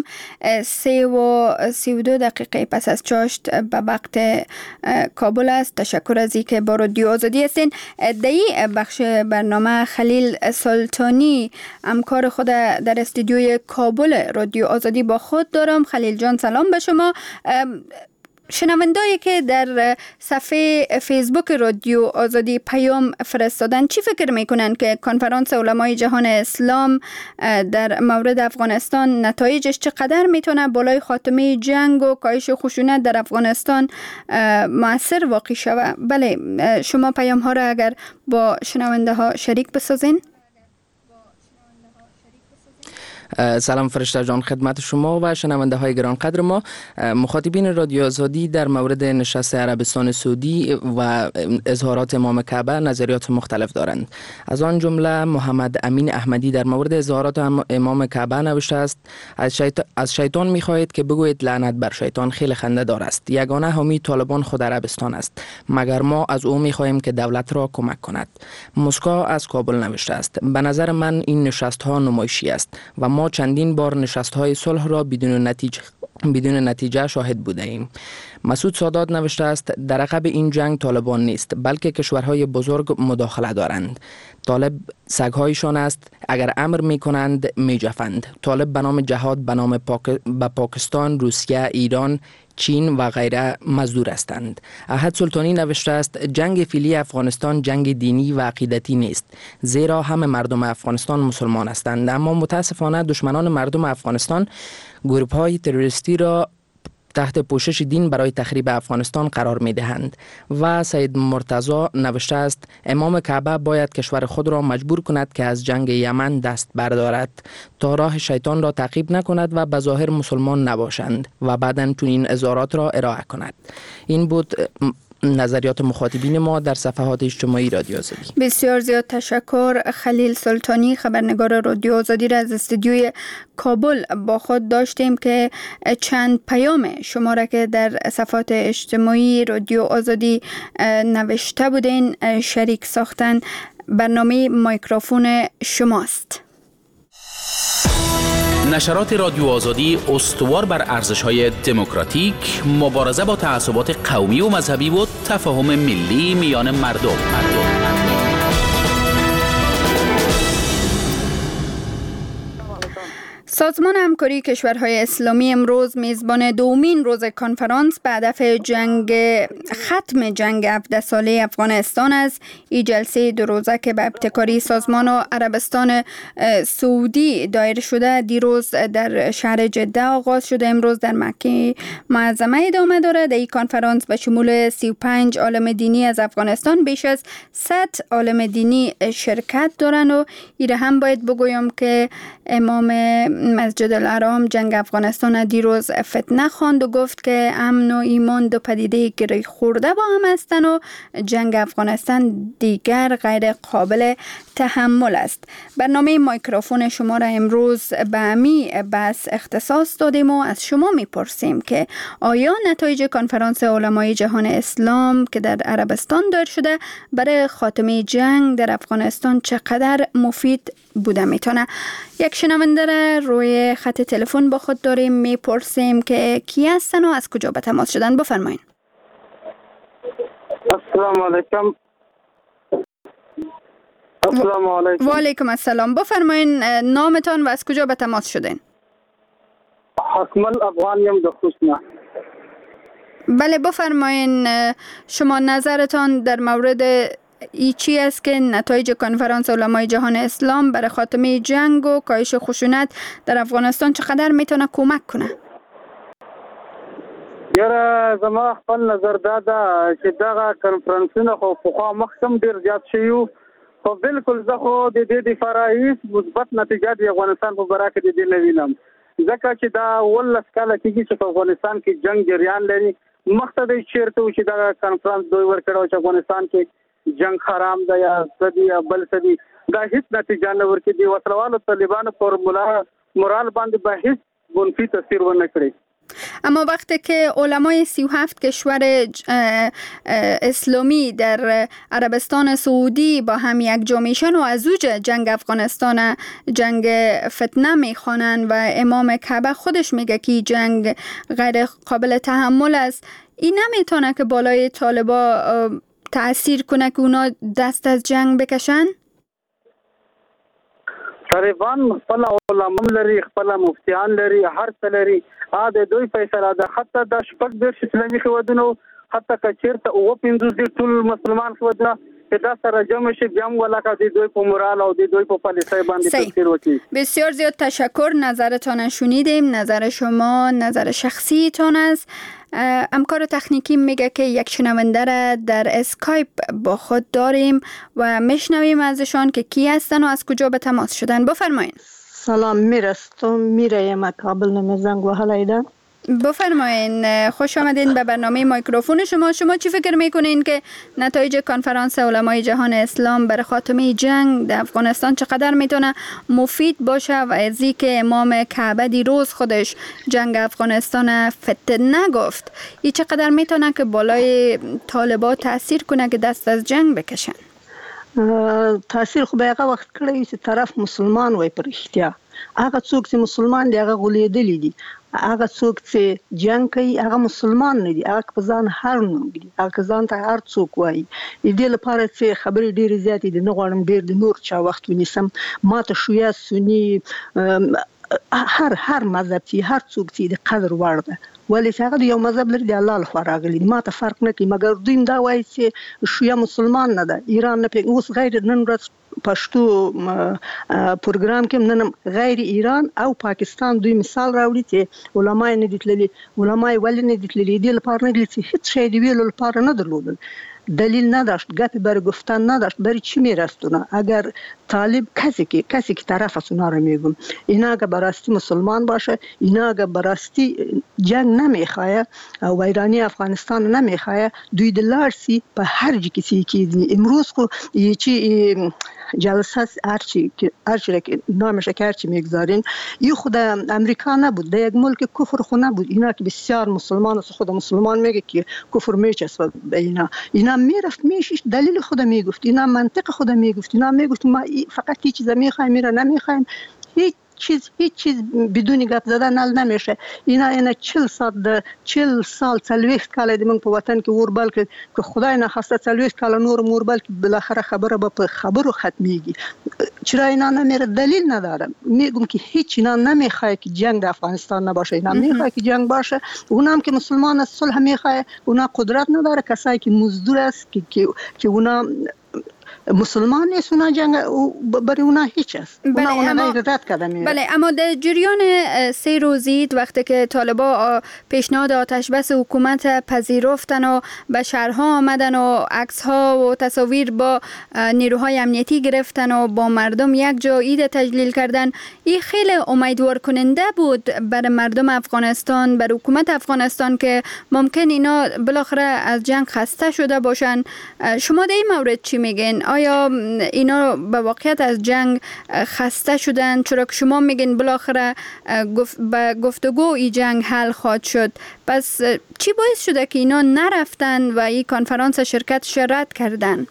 3:32 دقیقه پس از چاشت به وقت کابل است. تشکر از اینکه با رادیو آزادی هستین. در این بخش برنامه خلیل سلطانی همکار خود در استودیوی کابل رادیو آزادی با خود دارم. خلیل جان سلام به شما. شنوندایی که در صفحه فیسبوک رادیو آزادی پیام فرستادن چی فکر میکنن که کنفرانس علمای جهان اسلام در مورد افغانستان نتایجش چقدر میتونه بالای خاتمه جنگ و کاهش خشونت در افغانستان مؤثر واقع شوه؟ بله، شما پیام ها را اگر با شنونده ها شریک بسازین. سلام فرشته جان خدمت شما و شنونده های گرانقدر ما. مخاطبین رادیو آزادی در مورد نشست عربستان سعودی و اظهارات امام کعبه نظریات مختلف دارند. از آن جمله محمد امین احمدی در مورد اظهارات امام کعبه نوشته است: از شیطان می‌خواهید که بگویید لعنت بر شیطان، خیلی خنده دار است. یگانه حامی طالبان خود عربستان است، مگر ما از او می‌خواهیم که دولت را کمک کند. مسکا از کابل نوشته است: به نظر من این نشست‌ها نمایشی است و ما چندین بار نشست‌های صلح را بدون نتیجه شاهد بوده ایم. مسعود سادات نوشته است: در عقب این جنگ طالبان نیست، بلکه کشورهای بزرگ مداخله دارند. طالب سگ‌هایشان است، اگر امر می‌کنند می‌جفند. طالب به نام جهاد به پاکستان، روسیه، ایران، چین و غیره مزدور هستند. احد سلطانی نوشته است: جنگ فعلی افغانستان جنگ دینی و عقیدتی نیست، زیرا همه مردم افغانستان مسلمان هستند، اما متاسفانه دشمنان مردم افغانستان گروه‌های تروریستی را تحت پوشش دین برای تخریب افغانستان قرار می دهند و سید مرتضی نوشته است امام کعبه باید کشور خود را مجبور کند که از جنگ یمن دست بردارد تا راه شیطان را تعقیب نکند و به ظاهر مسلمان نباشند و بعداً چنین اظهارات را ارائه کند. این بود نظریات مخاطبین ما در صفحات اجتماعی رادیو آزادی. بسیار زیاد تشکر. خلیل سلطانی خبرنگار رادیو آزادی را از استودیوی کابل با خود داشتیم که چند پیام شما را که در صفحات اجتماعی رادیو آزادی نوشته بودین شریک ساختن. برنامه میکروفون شماست. نشرات رادیو آزادی استوار بر ارزش‌های دموکراتیک، مبارزه با تعصبات قومی و مذهبی و تفاهم ملی میان مردم. سازمان همکاری کشورهای اسلامی امروز میزبان دومین روز کنفرانس به هدف ختم جنگ 17 ساله افغانستان است. این جلسه 2 روزه که به ابتکاری سازمان و عربستان سعودی دایر شده دیروز در شهر جده آغاز شده، امروز در مکه معظمه ادامه دارد. در این کنفرانس به شمول 35 عالم دینی از افغانستان بیش از 100 عالم دینی شرکت دارند و این هم باید بگویم که امام مسجد الحرام جنگ افغانستان دیروز فتنه خواند و گفت که امن و ایمان دو پدیده گره خورده با هم هستند و جنگ افغانستان دیگر غیر قابل تحمل است. برنامه میکروفون شما را امروز به امی بحث اختصاص دادیم و از شما میپرسیم که آیا نتایج کنفرانس علمای جهان اسلام که در عربستان دایر شده برای خاتمه جنگ در افغانستان چقدر مفید بوده میتونه؟ یک شنونده را روی خط تلفن با خود داریم، میپرسیم که کی هستن و از کجا به تماس شدن. بفرمایید. السلام علیکم. السلام علیکم. و علیکم السلام. بفرمایید نامتان و از کجا به تماس شدین؟ حکمل افغانیم در خوشنا. بله بفرمایید شما نظرتان در مورد ای چی است که نتایج کنفرانس علمای جهان اسلام برای خاتمه جنگ و کاهش خشونت در افغانستان چقدر میتونه کمک کنه؟ یاره زما خپل نظر دا ده چې دغه کنفرانسونه خو پخوا مخکم ډیر زیات شوي خو بالکل زه خو د دې دپاره هیڅ مثبت نتیجه د افغانستان په باره کې د دې نه وینم، ځکه چې دا 18 کاله کېږي چې په افغانستان کې جنگ جریان لري. مخته دی چیرته و چې دغه کنفرانس دوی ورکړی چې افغانستان کې جنگ حرام ده یا څه دي یا بل څه دي، دا هیڅ نتیجه نه ورکړي. د وسلوالو طالبانو پر مورال باندې به هیڅ منفي تاثیر ونه کړي. اما وقتی که علمای 37 کشور اسلامی در عربستان سعودی با هم یک جا میشن و از اوج جنگ افغانستان جنگ فتنه میخوانن و امام کعبه خودش میگه که جنگ غیر قابل تحمل است، این نمیتونه که بالای طالبا تأثیر کنه که اونا دست از جنگ بکشن؟ طالبان خپل علما لري، خپل مفتیان لري، هر څه لري، د دوی فیصله ده. حتی د شپږ دېرش اسلامي هېوادونو حتی که چېرته 55 دي ټول مسلمان هېوادونه که دا سره جمع شي بیا هم ولکه د دوی په مورال او د دوی په پالیسۍ باندې تاثیر وکړي. بسیار زیاد تشکر. نظرتان شنیدیم، نظر شما نظر شخصیتان است. همکار تکنیکی میگه که یک شنونده را در اسکایپ با خود داریم و میشنویم ازشان که کی هستن و از کجا به تماس شدن. بفرمایید. سلام، میرستم میرایم کابل نمیزنگ و حالیدن. بفرمایید، خوش آمدین به برنامه میکروفون شما. شما چی فکر میکنین که نتایج کنفرانس علمای جهان اسلام برای خاتمه جنگ در افغانستان چقدر میتونه مفید باشه و از اینکه امام کعبه دیروز خودش جنگ افغانستان فتنه گفت، این چقدر میتونه که بالای طالبان تاثیر کنه که دست از جنگ بکشن؟ تاثیر خو به هغه وخت کړی چې طرف مسلمان وای پر احتیا، هغه څوک چې مسلمان دی هغه غولېدلی دي، هغه څوک چې جنگ کوي هغه مسلمان نه دي، هغه په ځان هر نوم دي، هغه ځان ته هر څوک وایي. دې لپاره چې خبرې ډېرې زیاتې دي، نه غواړم ډېر د نور چا وخت ونیسم. ما ته شیعه سني هر مذهب چې هر څوک چې د قدر وړ ده، ولې چې هغه د یو مذهب لري د الله لخوا راغلی دي، ما ته فرق نه کوي. مګر دوی دا وایي چې شیعه مسلمان نه ده، ایران نه اوس غیر نن ورځ پښتو پروګرام کې نن غیر ایران او پاکستان دوی مثال راوړي چې علماء نه دي تللي، علماء ولې نه دي تللي، دې لپاره نه دي چې هیڅ شی دی ویلو لپاره نه درلودل، دلیل نداشت، گپی برای گفتن نداشت، برای چی میرستونه؟ اگر طالب کسی که طرف از اونا رو میگم، اینا اگر براستی مسلمان باشه، اینا اگر براستی جنگ نمیخواه و ایرانی افغانستان نمیخواه، دوی دلارسی به هر جی کسی که امروز خو یه چی جلسه هرچی که نامش که هرچی میگذارین، این خود امریکا نبود، در یک ملک کفر خود نبود، اینا که بسیار مسلمان است، خود مسلمان میگه که کفر میچسبه به اینا میرفت میشیش دلیل خود میگفت، اینا منطق خود میگفت، اینا میگفت ما فقط هیچ چیز میخوایم میره نمیخوایم، هیچ چیز بدون گپ زدن حل نمیشه. اینا 40 سال 40 کال دیمون په وطن کې ور بلکې که خدای نه خواسته 40 کال نور مور بلکې بالاخره خبره به خبرو ختمیږي. چرا اینا نمیره؟ دلیل نداره. میگم که هیچ اینا نمیخواد که جنگ در افغانستان نباشه، اینا میخواد که جنگ باشه. اونا هم که مسلمان است صلح میخواد، اونا قدرت نداره، کسایی که مزدور است که اونا مسلمان نیست، اونا جنگ برای اونا هیچ است. اونا رد کرده میره. بله، اما در جریان 3 روزی وقتی که طالبا پیشنهاد آتش بس حکومت پذیرفتن و به شهرها آمدن و عکس ها و تصاویر با نیروهای امنیتی گرفتن و با مردم یک جا عید تجلیل کردن، این خیلی امیدوار کننده بود برای مردم افغانستان، برای حکومت افغانستان که ممکن اینا بالاخره از جنگ خسته شده باشن. شما در این مورد چی میگین؟ آیا اینا به واقعیت از جنگ خسته شدن؟ چرا که شما میگین بالاخره به گفتگو این جنگ حل خواهد شد، پس چی باعث شده که اینا نرفتن و این کنفرانس شرکتش رد کردن؟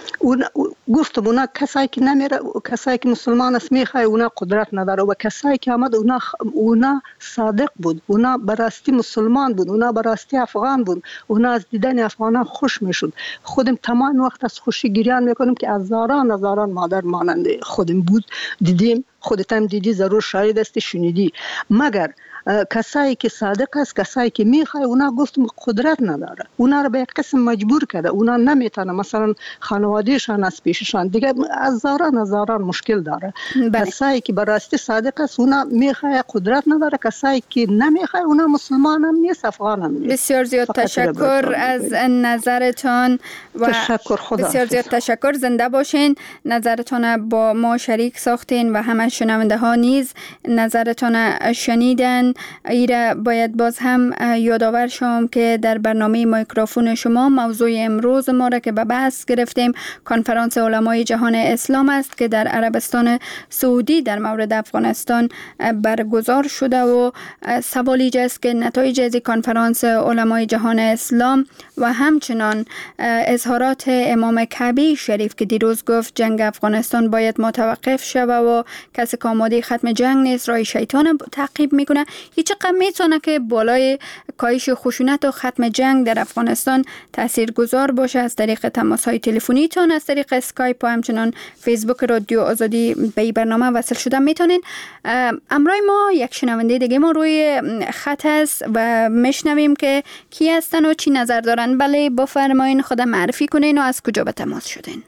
گفتم اونا کسایی که نمیره، کسایی که مسلمان است میخواه، اونا قدرت نداره، و کسایی که آمد اونا صادق بود، اونا براستی مسلمان بود، اونا براستی افغان بود، اونا از دیدن افغانان خوش میشد. خودم تمام وقت از خوشی گریان میکنم که هزاران مادر مانند خودم بود، دیدیم، خودت هم دیدی، ضرور شاهد هستی، شنیدی. مگر کسایی که صادق است، کسایی که میخواه، اونا گفتم قدرت نداره، اونا رو به یک قسم مجبور کرده، اونا نمیتونه، مثلا خانوادهشان از پیششان دیگه هزاران مشکل داره. کسایی که براستی صادق است اونا میخواه، قدرت نداره، کسایی که نمیخواه اونا مسلمان هم نیست، افغان هم نیست. بسیار زیاد تشکر از نظرتان و بسیار زیاد تشکر. زنده باشین، نظرتان با ما شریک ساختین و همه شنونده ها نیز نظرتان شنیدن. ایره باید باز هم یادآور شوم که در برنامه میکروفون شما موضوع امروز ما را که به بحث گرفتیم کنفرانس علمای جهان اسلام است که در عربستان سعودی در مورد افغانستان برگزار شده و سوال ایجا است که نتایج از کنفرانس علمای جهان اسلام و همچنان اظهارات امام کعبه شریف که دیروز گفت جنگ افغانستان باید متوقف شود و کسی که آماده ختم جنگ نیست راه شیطان تعقیب میکنه، هیچ چقدر میتونه که بالای کاهش خشونت و ختم جنگ در افغانستان تاثیرگذار باشه. از طریق تماس‌های تلفنی تون، از طریق اسکایپ و همچنان فیسبوک رادیو آزادی به این برنامه وصل شدن میتونین. امروز ما یک شنونده دیگه ما روی خط است و میشنویم که کی هستن و چی نظر دارن. بله بفرمایین، خود معرفی کنین و از کجا به تماس شدین.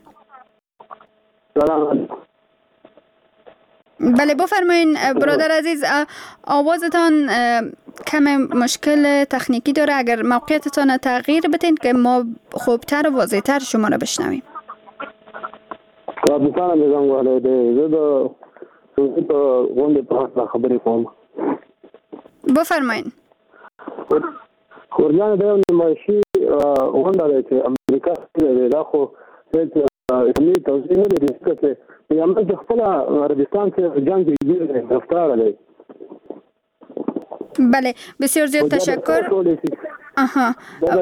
بله بفرمایین برادر عزیز، آوازتان کم مشکل تکنیکی داره، اگر موقعیتتان تغییر بدین که ما خوبتر و واضح‌تر شما را بشنویم. بسیار نظام وارده زده سوزی با غنده پاس خبری کنم. بفرمایین. خورجان دیو نمایشی غنده ده که امریکا ده ده خو اسمی توضیح نده که پیامبر که خپل عربستان که جنگ دیگه رفتار علی. بله بسیار زیاد تشکر. آها.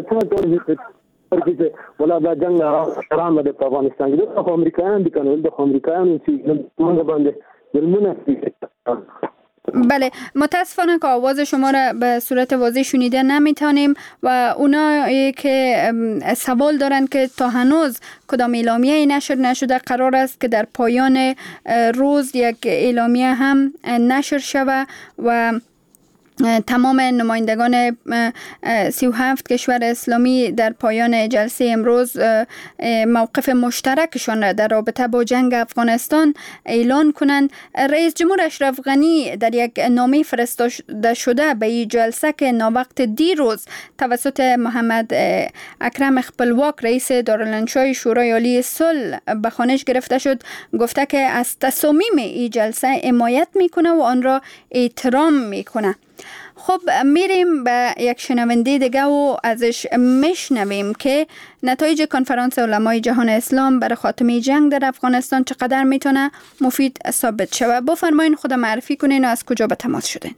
ولا دا جنگ حرام ده په افغانستان کې د امریکایان دي کنه د امریکایانو چې موږ باندې ظلمونه بله متاسفانه که آواز شما را به صورت واضح شنیده نمیتونیم و اونایی که سوال دارن که تا هنوز کدام اعلامیه نشر نشده، قرار است که در پایان روز یک اعلامیه هم نشر شود و تمام نمایندگان 37 کشور اسلامی در پایان جلسه امروز موقف مشترکشان را در رابطه با جنگ افغانستان اعلان کنند. رئیس جمهور اشرف غنی در یک نامه فرستاده شده به این جلسه که ناوقت دیروز توسط محمد اکرم خپلواک رئیس دارالانشای شورای عالی صلح به خوانش گرفته شد، گفته که از تصامیم این جلسه حمایت میکنه و آن را احترام میکنه. خب میریم به یک شنونده دیگه و ازش میشنویم که نتایج کنفرانس علمای جهان اسلام برای خاتمه جنگ در افغانستان چقدر میتونه مفید ثابت شود. بفرمایین خود معرفی کنین و از کجا به تماس شدین.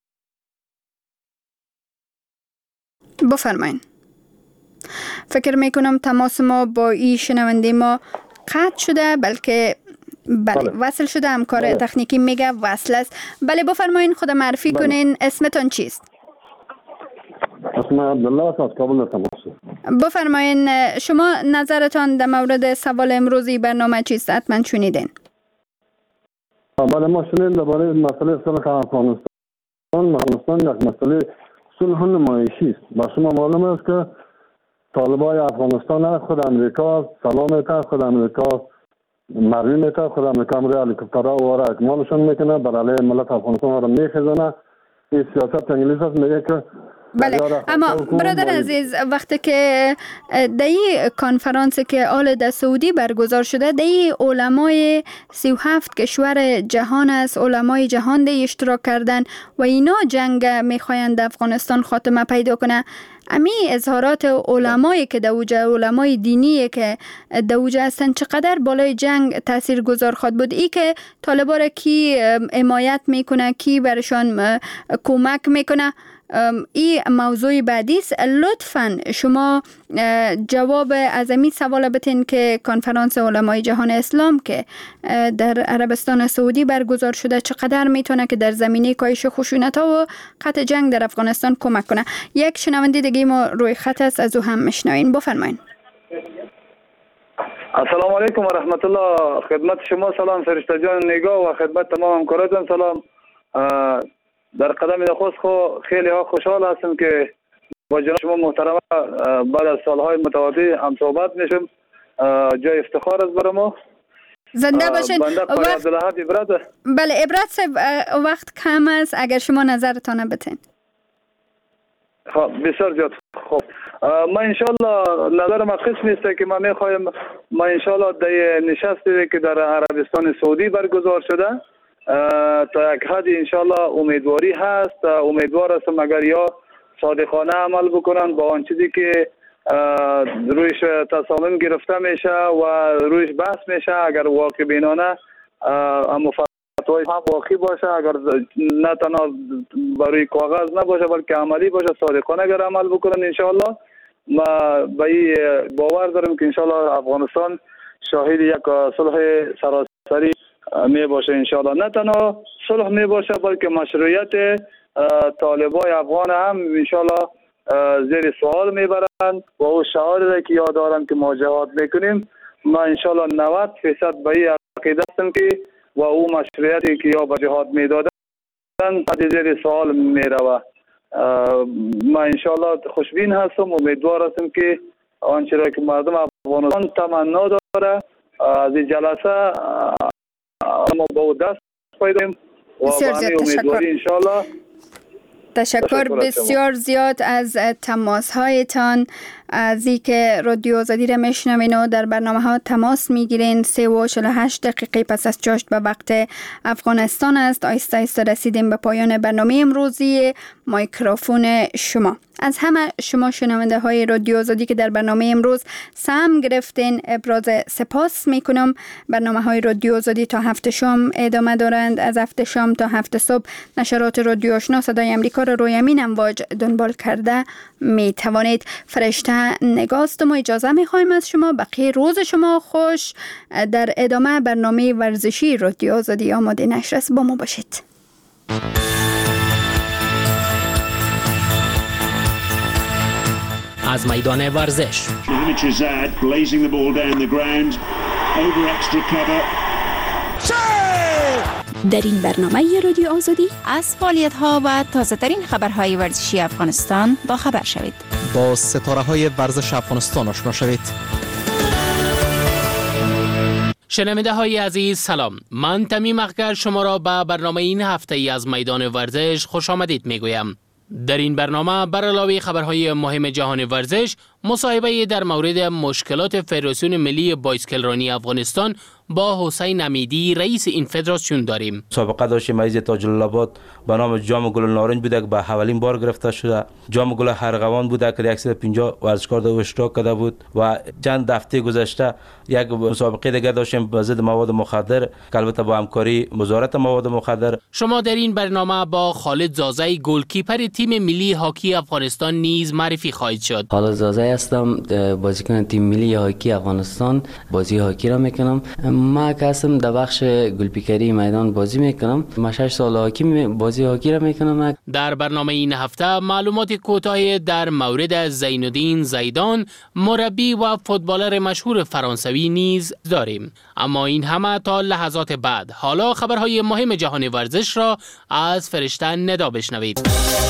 بفرمایین. فکر میکنم تماس ما با این شنونده ما قطع شده، بلکه بله وصل شده. همکار تکنیکی میگه وصل است. بله بفرمایین خود معرفی کنین. اسمتون چیست؟ اسم عبدالله است، از کابل تماس. بفرمایین شما نظرتان در مورد سوال امروزی برنامه چیست؟ حتما شنیدین. بله ما شنیدیم درباره مسئله صلح افغانستان یک مسئله صلح نمایشی است. با شما معلوم است که طالبای افغانستان خود امریکا سلام میتن، خود امریکا مروی میتن، خود امریکا هم هلیکوپترها واره اکمالشون میکنه، بر علیه ملت افغانستان را میخزنه. این سیاست انگلیس است، میگه که بله. اما برادر عزیز، وقتی که در این کنفرانسی که آل در سعودی برگزار شده، در این علمای 37 کشور جهان است، علمای جهان در اشتراک کردن و اینا جنگ میخواین در افغانستان خاتمه پیدا کنه. امی اظهارات علمایی که دوجه علمای دینی که دوجه هستن چقدر بالای جنگ تأثیر گذار خواهد بود؟ ای که طالبا را کی حمایت میکنه، کی برشان کمک میکنه، این موضوع بعدی است. لطفاً شما جواب از این سوال بتین که کنفرانس علمای جهان اسلام که در عربستان سعودی برگزار شده چقدر میتونه که در زمینه کاهش خشونت‌ها و قطع جنگ در افغانستان کمک کنه. یک شنونده دیگه ما روی خط است، از او هم میشنوین. بفرمایید. السلام علیکم و رحمت الله. خدمت شما سلام فرشته جان نگاه و خدمت تمام همکارانم سلام. در قدم نخست خیلی خوشحال هستم که با جناب شما محترمه بعد از سالهای متعدی هم صحبت میشم. جای افتخار است برای ما. زنده باشین. بله عبرت وقت کم است، اگر شما نظرتان بتین. خب بسیار زیاد. خب ما انشالله نظرم قسمی است که ما میخوایم ما انشالله در نشستی که در عربستان سعودی برگزار شده تا یک حد انشالله امیدواری هست. امیدوار هستم اگر یا صادقانه عمل بکنن با آن چیزی که رویش تصامیم گرفته میشه و رویش بحث میشه، اگر واقع بینانه اما فتوای هم واقعی باشه، اگر نه تنها برای کاغذ نباشه بلکه عملی باشه، صادقانه اگر عمل بکنن انشالله ما به این باور دارم که انشالله افغانستان شاهد یک صلح سراسری می باشه انشاءالله. نه تنها صلح می باشه بلکه مشروعیت طالبای افغان هم انشاءالله زیر سوال می برند و او شعاری که یاد دارم که ما جهاد میکنیم. ما انشاءالله 90% به این عقیده هستم که و او مشروعیتی که یا به جهاد می دادن زیر سوال می روه. ما انشاءالله خوشبین هستم، امیدوار هستم که آنچه را که مردم افغانستان تمنا داره از این جلسه ما با دست پیداییم و با همین امیدواری انشاءالله. تشکر بسیار زیاد از تماس هایتان، از اینکه رادیو آزادی را میشنوین و در برنامه ها تماس میگیرین. 3:48 دقیقه پس از چاشت به وقت افغانستان است. آیسته آیسته رسیدیم به پایان برنامه امروزی مایکروفون شما. از همه شما شنونده های رادیو آزادی که در برنامه امروز سهم گرفتین ابراز سپاس میکنم. برنامه های رادیو آزادی تا 7 شام ادامه دارند. از 7 شام تا 7 صبح نشرات رادیو آشنا صدای امریکا را روی همین امواج دنبال کرده می توانید. فرشته نگاست و اجازه می خواهیم از شما. بقیه روز شما خوش. در ادامه برنامه ورزشی رادیو آزادی آماده نشر است، با ما باشید. از میدان ورزش در این برنامه رادیو آزادی از فعالیت‌ها و تازه‌ترین خبرهای ورزشی افغانستان با خبر شوید. با ستاره‌های ورزش افغانستان آشنا شوید. شنونده های عزیز سلام، من تمیم اخگر شما را به برنامه این هفته ای از میدان ورزش خوش آمدید می گویم. در این برنامه بر علاوه خبرهای مهم جهان ورزش، مصاحبه در مورد مشکلات فدراسیون ملی بایسکلرانی افغانستان با حسین امیدی رئیس این فدراسیون داریم. مسابقه داشتیم از تاج الاباد به نام جام گل نارنج بوده که به اولین بار گرفته شده. جام گل ارغوان بوده که 150 ورزشکار در اشتراک کرده بود و چند هفته گذشته یک مسابقه دیگه داشتیم به ضد مواد مخدر که البته با همکاری وزارت مواد مخدر. شما در این برنامه با خالد زازی گلکیپر تیم ملی هاکی افغانستان نیز معرفی خواهید شد. خالد زازی هستم، بازیکن تیم ملی هاکی افغانستان، بازی هاکی را میکنم. ما کسم در بخش گلپیکری میدان بازی میکنم. ما 6 سال هاکی بازی هاکی را میکنم. در برنامه این هفته معلومات کوتاه در مورد زینالدین زیدان، مربی و فوتبالر مشهور فرانسوی نیز داریم. اما این همه تا لحظات بعد. حالا خبرهای مهم جهان ورزش را از فرشته ندا بشنوید.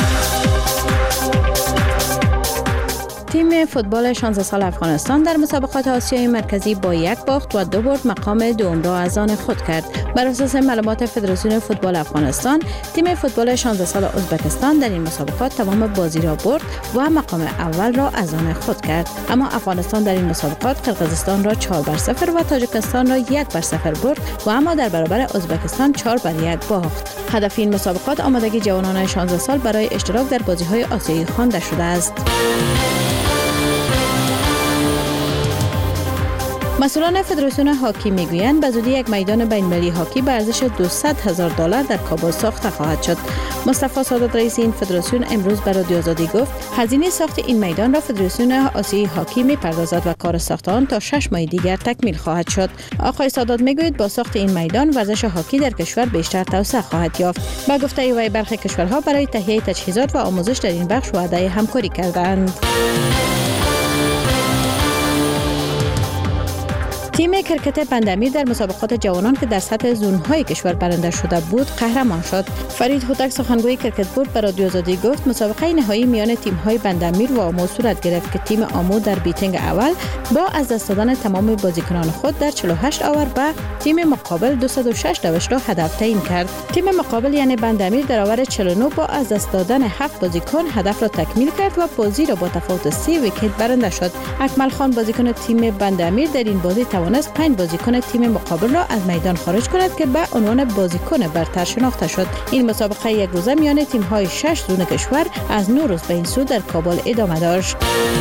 تیم فوتبال 16 سال افغانستان در مسابقات آسیای مرکزی با 1 باخت و 2 برد مقام دوم را از آن خود کرد. بر اساس معلومات فدراسیون فوتبال افغانستان، تیم فوتبال 16 سال ازبکستان در این مسابقات تمام بازی را برد و مقام اول را از آن خود کرد. اما افغانستان در این مسابقات قرقیزستان را 4-0 و تاجیکستان را 1-0 برد و اما در برابر ازبکستان 4-1 باخت. هدف این مسابقات آمادگی جوانان 16 سال برای اشتراک در بازی‌های آسیایی خوانده شده است. مسئولان فدراسیون هاکی میگویند به زودی یک میدان بین‌المللی هاکی به ارزش $200,000 در کابل ساخته خواهد شد. مصطفی سادات رئیس این فدراسیون امروز به رادیو آزادی گفت هزینه ساخت این میدان را فدراسیون آسیایی هاکی میپردازد و کار ساخت آن تا 6 ماه دیگر تکمیل خواهد شد. آقای سادات میگوید با ساخت این میدان ورزش هاکی در کشور بیشتر توسعه خواهد یافت. با گفته وی برخی کشورها برای تهیه تجهیزات و آموزش در این بخش وعده همکاری کردند. تیم کرکت بندامیر در مسابقات جوانان که در سطح زون‌های کشور برنده شده بود قهرمان شد. فرید هوتک سخنگوی کرکت بورد به رادیو آزادی گفت مسابقه نهایی میان تیم‌های بندامیر و آمو صورت گرفت که تیم آمو در بیتینگ اول با از دست دادن تمام بازیکنان خود در 48 آور به تیم مقابل 206 دوش را هدف تعیین کرد. تیم مقابل یعنی بندامیر در آور 49 با از دست دادن 7 بازیکن هدف را تکمیل کرد و بازی را با تفاوت 30 ویکت برنده شد. اکمل خان بازیکن تیم بندامیر در این بازی توانست 5 بازیکن تیم مقابل را از میدان خارج کند که به عنوان بازیکن برتر شناخته شد. این مسابقه یک روزه میان تیم‌های 6 زون کشور از نوروز به این سو در کابل ادامه داشت.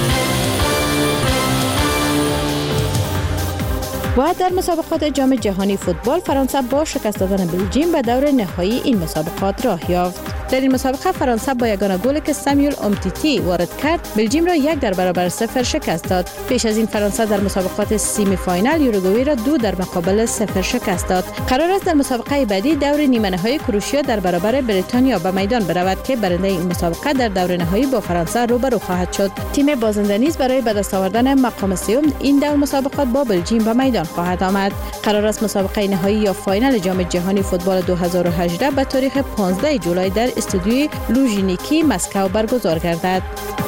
و در مسابقات جام جهانی فوتبال فرانسه با شکست دادن بلژیم به دور نهایی این مسابقات راه یافت. در این مسابقه فرانسه با یگانه گلی که ساموئل امتیتی وارد کرد بلژیم را 1-0 شکست داد. پیش از این فرانسه در مسابقات سیمی فاینال یوروگوئه را 2-0 شکست داد. قرار است در مسابقه بعدی دور نیمه نهایی کروشیا در برابر بریتانیا به میدان برود که برنده این مسابقه در دور نهایی با فرانسه روبرو خواهد شد. تیم بازنده نیز برای به دست آوردن مقام سوم این دور مسابقات با بلژیم به میدان خواهد آمد. قرار است مسابقه نهایی یا فاینال جام جهانی فوتبال 2018 به تاریخ 15 جولای در استودیوی لوژینیکی مسکو برگزار گردد.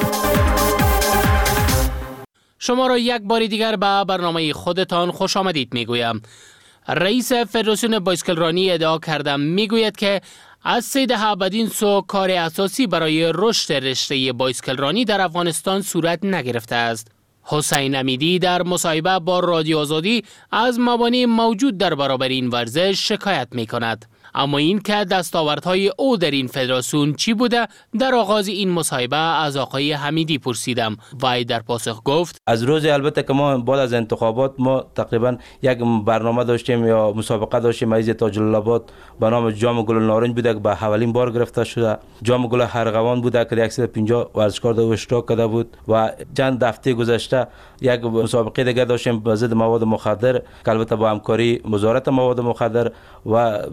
شما را یک بار دیگر به برنامه خودتان خوش آمدید میگویم. رئیس فدراسیون بایسکلرانی ادعا کردم میگوید که از 3 دهه بدین سو کار اساسی برای رشد رشته بایسکلرانی در افغانستان صورت نگرفته است. حسین امیدی در مصاحبه با رادیو آزادی از موانع موجود در برابر این ورزش شکایت می کند. اما این که دستاوردهای او در این فدراسیون چی بوده در آغاز این مصاحبه از آقای حمیدی پرسیدم. وی در پاسخ گفت از روز البته که ما بعد از انتخابات ما تقریبا یک برنامه داشتیم یا مسابقه داشتیم از تاج الاباد به نام جام گل نارنج بوده که به اولین بار گرفته شده. جام گل ارغوان بوده که 150 ورزشکار در اشتراک کرده بود و چند هفته گذشته یک مسابقه دیگه داشتیم به ضد مواد مخدر که البته با همکاری وزارت مواد مخدر و ملل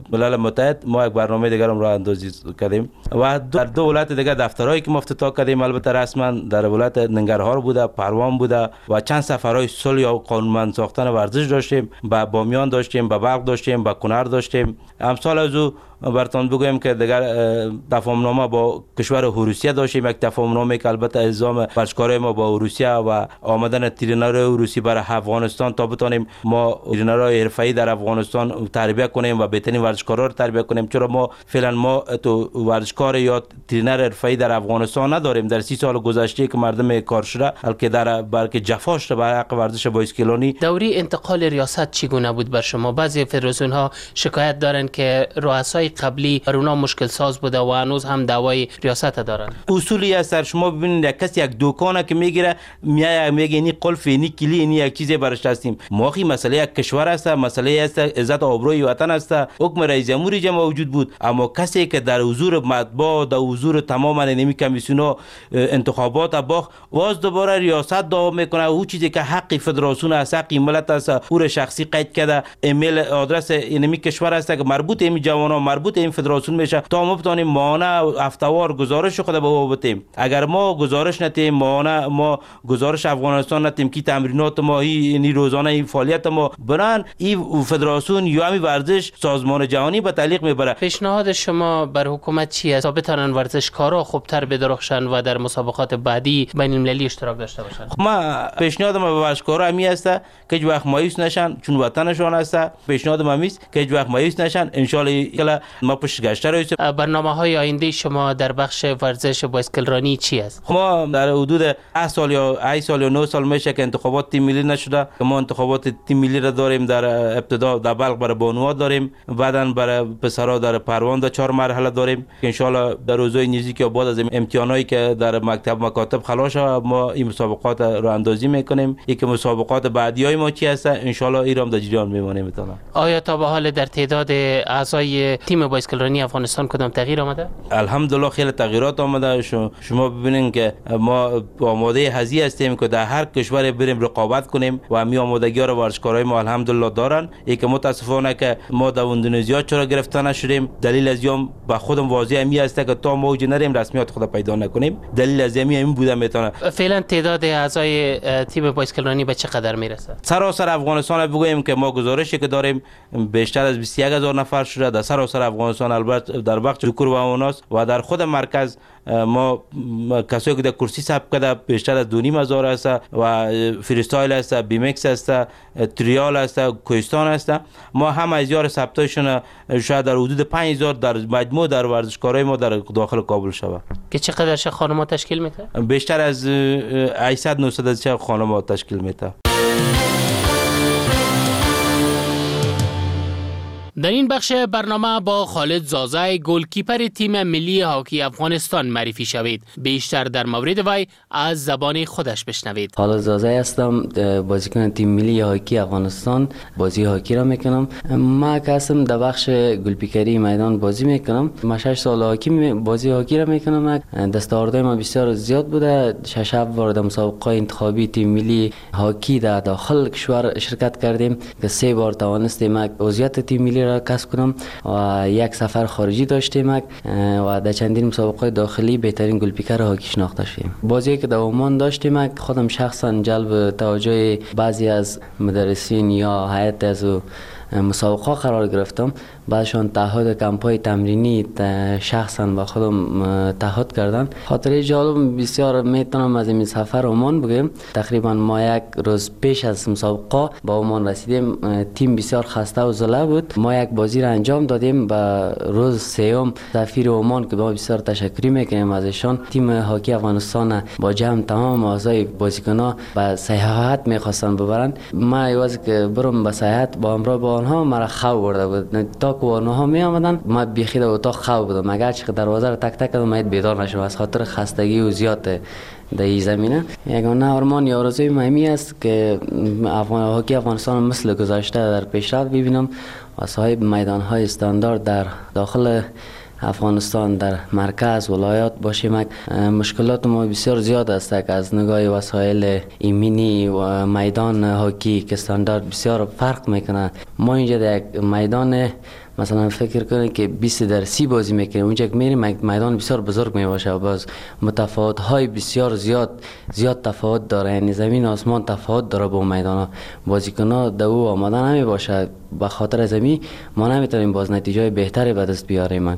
متحد ما یک برنامه دیگر راه اندازی کردیم و در دو ولایت دیگه دفترهایی که ما افتتاح کردیم، البته رسما در ولایت ننگرهار بوده، پروان بوده و چند سفرهای صلح یا قانونمند ساختن ورزش داشتیم، با بامیان داشتیم، با بلخ داشتیم، با کنر داشتیم. امسال از او براتون بگویم که دیگر تفاهمنامه با کشور روسیه داشتیم، یک تفاهمنامه که البته الزام ورزشکارای ما با روسیه و آمدن ترینرهای روسی برای افغانستان تا بتونیم ما ترینرهای حرفه‌ای در افغانستان تربیت کنیم و بهترین ورزشکارا رو تربیت کنیم، چرا ما فعلا ما تو ورزشکار یا ترینر حرفه‌ای در افغانستان نداریم. در 30 سال گذشته که مردم کار شده بلکه در برکه جفاش به حق ورزش بایسکلونی. دوری انتقال ریاست چگونه بود بر شما؟ بعضی فدراسیون ها شکایت دارن که رؤسای قبلی بر اونا مشکل ساز بوده و هنوز هم دعوای ریاست دارن. اصولی است در شما ببینید یک کسی یک دکانه که میگیره میگه اینی قلف اینی کلی اینی یک چیزی برش هستیم. ماخی مسئله یک کشور است، مسئله است عزت آبروی وطن است. حکم رئیس جمهوری جمع موجود بود، اما کسی که در حضور مطبوع در حضور تمام نمی کمیسیون انتخابات باخ واز دوباره ریاست دعوا میکنه. او چیزی که حق فدراسیون است، حق ملت است، او شخصی قید کرده ایمیل آدرس اینمی کشور است که مربوط این جوانان مربوط این فدراسیون میشه تا ما بتونیم ماهانه هفتهوار گزارش خود به او بتیم. اگر ما گزارش نتیم ماهانه ما گزارش افغانستان نتیم که تمرینات ما این روزانه این فعالیت ما برن این فدراسیون یا همین ورزش سازمان جهانی به تعلیق میبره. پیشنهاد شما بر حکومت چی است تا بتونن ورزشکارا خوبتر بدرخشن و در مسابقات بعدی بین المللی اشتراک داشته باشن؟ ما پیشنهاد ما به ورزشکارا همی است که هیچ وقت مایوس نشن چون وطنشون است. پیشنهاد ما است که هیچ وقت مایوس نشن. ان شاء الله ما پشت گشته رویم. برنامه‌های آینده شما در بخش ورزش بایسکل رانی چی است؟ ما در حدود 8 سال یا 8 سال یا 9 سال میشه که انتخابات تیم ملی نشده که ما انتخابات تیم ملی را داریم. در ابتدا در بلخ برای بانوها داریم، بعداً برای پسرها در پروان در 4 مرحله داریم که ان شاء الله در روزهای نزدیک بعد از امتحانایی که در مکاتب خلاص شود ما این مسابقات را اندازی میکنیم. یک مسابقات بعدیای ما چی هست ان شاء الله ایران در جریان میمونیم. آیا تا به حال در تعداد اعضای تیم بایسکل رانی افغانستان کدام تغییر آمده؟ الحمدلله خیلی تغییرات آمده. شما ببینید که ما آماده هزی هستیم که در هر کشور بریم رقابت کنیم و می آمادگی را ورزشکارای ما الحمدلله دارن. یک متاسفانه که ما در اندونزیا چرا گرفتار نشدیم، دلیل از یوم با خودم واضح می است که تا ما اوج نریم رسمیت خود پیدا نکنیم. دلیل از همین بوده میتونه. فعلا تعداد اعضای تیم بایسکل رانی به چقدر میرسه؟ سراسر افغانستان بگویم که ما گزارشی که داریم بیشتر از 21000 نفر شده در سراسر افغانستان، البته در بخش ذکور و اناث و در خود مرکز ما کسایی که در کرسی ثبت کرده بیشتر از 2500 است و فریستایل است، بیمکس است، تریال است، کوهستان است. ما هم از یار ثبتشون شاید در حدود 5000 در مجموع در ورزشکارای ما در داخل کابل شود که چقدر خانم‌ها تشکیل میده؟ بیشتر از 800 900 خانم‌ها تشکیل میده. در این بخش برنامه با خالد زازای گلکیپر تیم ملی هاکی افغانستان معرفی شوید. بیشتر در مورد وی از زبان خودش بشنوید. خالد زازای هستم، بازیکن تیم ملی هاکی افغانستان. بازی هاکی را میکنم. ما کسم در بخش گلپیکری میدان بازی میکنم. ما 6 سال هاکی بازی هاکی را میکنم. دستاوردهای ما بسیار زیاد بوده. 6 بار در مسابقه انتخابی تیم ملی هاکی در داخل کشور شرکت کردیم که 3 بار توانستیم عضویت تیم ملی را کسب کنم و 1 سفر خارجی داشتیم و در چندین مسابقات داخلی بهترین گلپیکر هاکی شناخته شدیم. بازی که در عمان داشتیم خودم شخصا جلب توجه بعضی از مدرسین یا هیئت از مسابقه قرار گرفتم. بعدشان تعهد کمپای تمرینی شخصا با خودم تعهد کردن. خاطره جالب بسیار میتونم از این سفر عمان بگم. تقریبا ما 1 روز پیش از مسابقه با عمان رسیدیم. تیم بسیار خسته و ضعیف بود. ما 1 بازی را انجام دادیم. با روز سوم سفیر عمان که ما بسیار تشکر میکنیم ازشان، تیم هاکی افغانستان با جمع تمام اعضای بازیکن‌ها به سیاحت میخواستن ببرن. ما ایواز که برم به سیاحت با همراه با آنها مرا خواب برده بود. تا که آنها می آمدن ما بیخی در اتاق خواب بودم. اگر چه دروازه را تک تک کردم بیدار نشدم از خاطر خستگی و زیاد در این زمینه. یگانه آرمان یا آرزوی مهمی است که هاکی افغانستان مثل گذشته در پیشرفت ببینم و صاحب میدان‌های استاندارد در داخل افغانستان در مرکز ولایات باشیم. مشکلات ما بسیار زیاد است که از نگاه وسایل ایمنی و میدان هاکی که استاندارد بسیار فرق میکنه. ما اینجا در یک میدان مثلا فکر کنید که 20 در 30 بازی میکنه، اونجا که میریم میدان بسیار بزرگ میباشه و باز متفاوت های بسیار زیاد تفاوت داره، یعنی زمین آسمان تفاوت داره با میدان. بازیکن‌ها دو آماده نمیباشه، به خاطر زمین ما نمیتونیم باز نتیجه بهتری به دست بیاریم.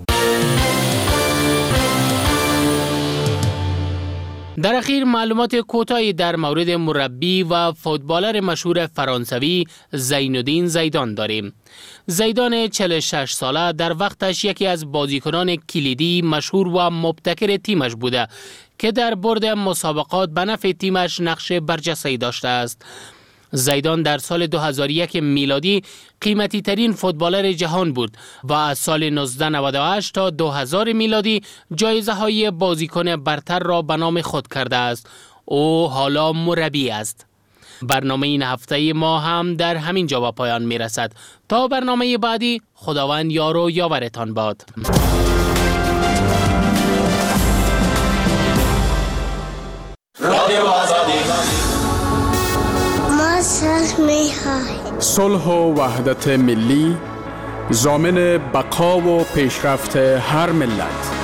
در اخیر معلومات کوتاهی در مورد مربی و فوتبالر مشهور فرانسوی زینالدین زیدان داریم. زیدان 46 ساله در وقتش یکی از بازیکنان کلیدی مشهور و مبتکر تیمش بوده که در برد مسابقات به نفع تیمش نقش برجسته‌ای داشته است. زیدان در سال 2001 میلادی قیمتی ترین فوتبالر جهان بود و از سال 1998 تا 2000 میلادی جایزه های بازیکن برتر را به نام خود کرده است. او حالا مربی است. برنامه این هفته ما هم در همین جا به پایان می رسد. تا برنامه بعدی، خداوند یار و یاورتان باد. صلح و وحدت ملی ضامن بقا و پیشرفت هر ملت.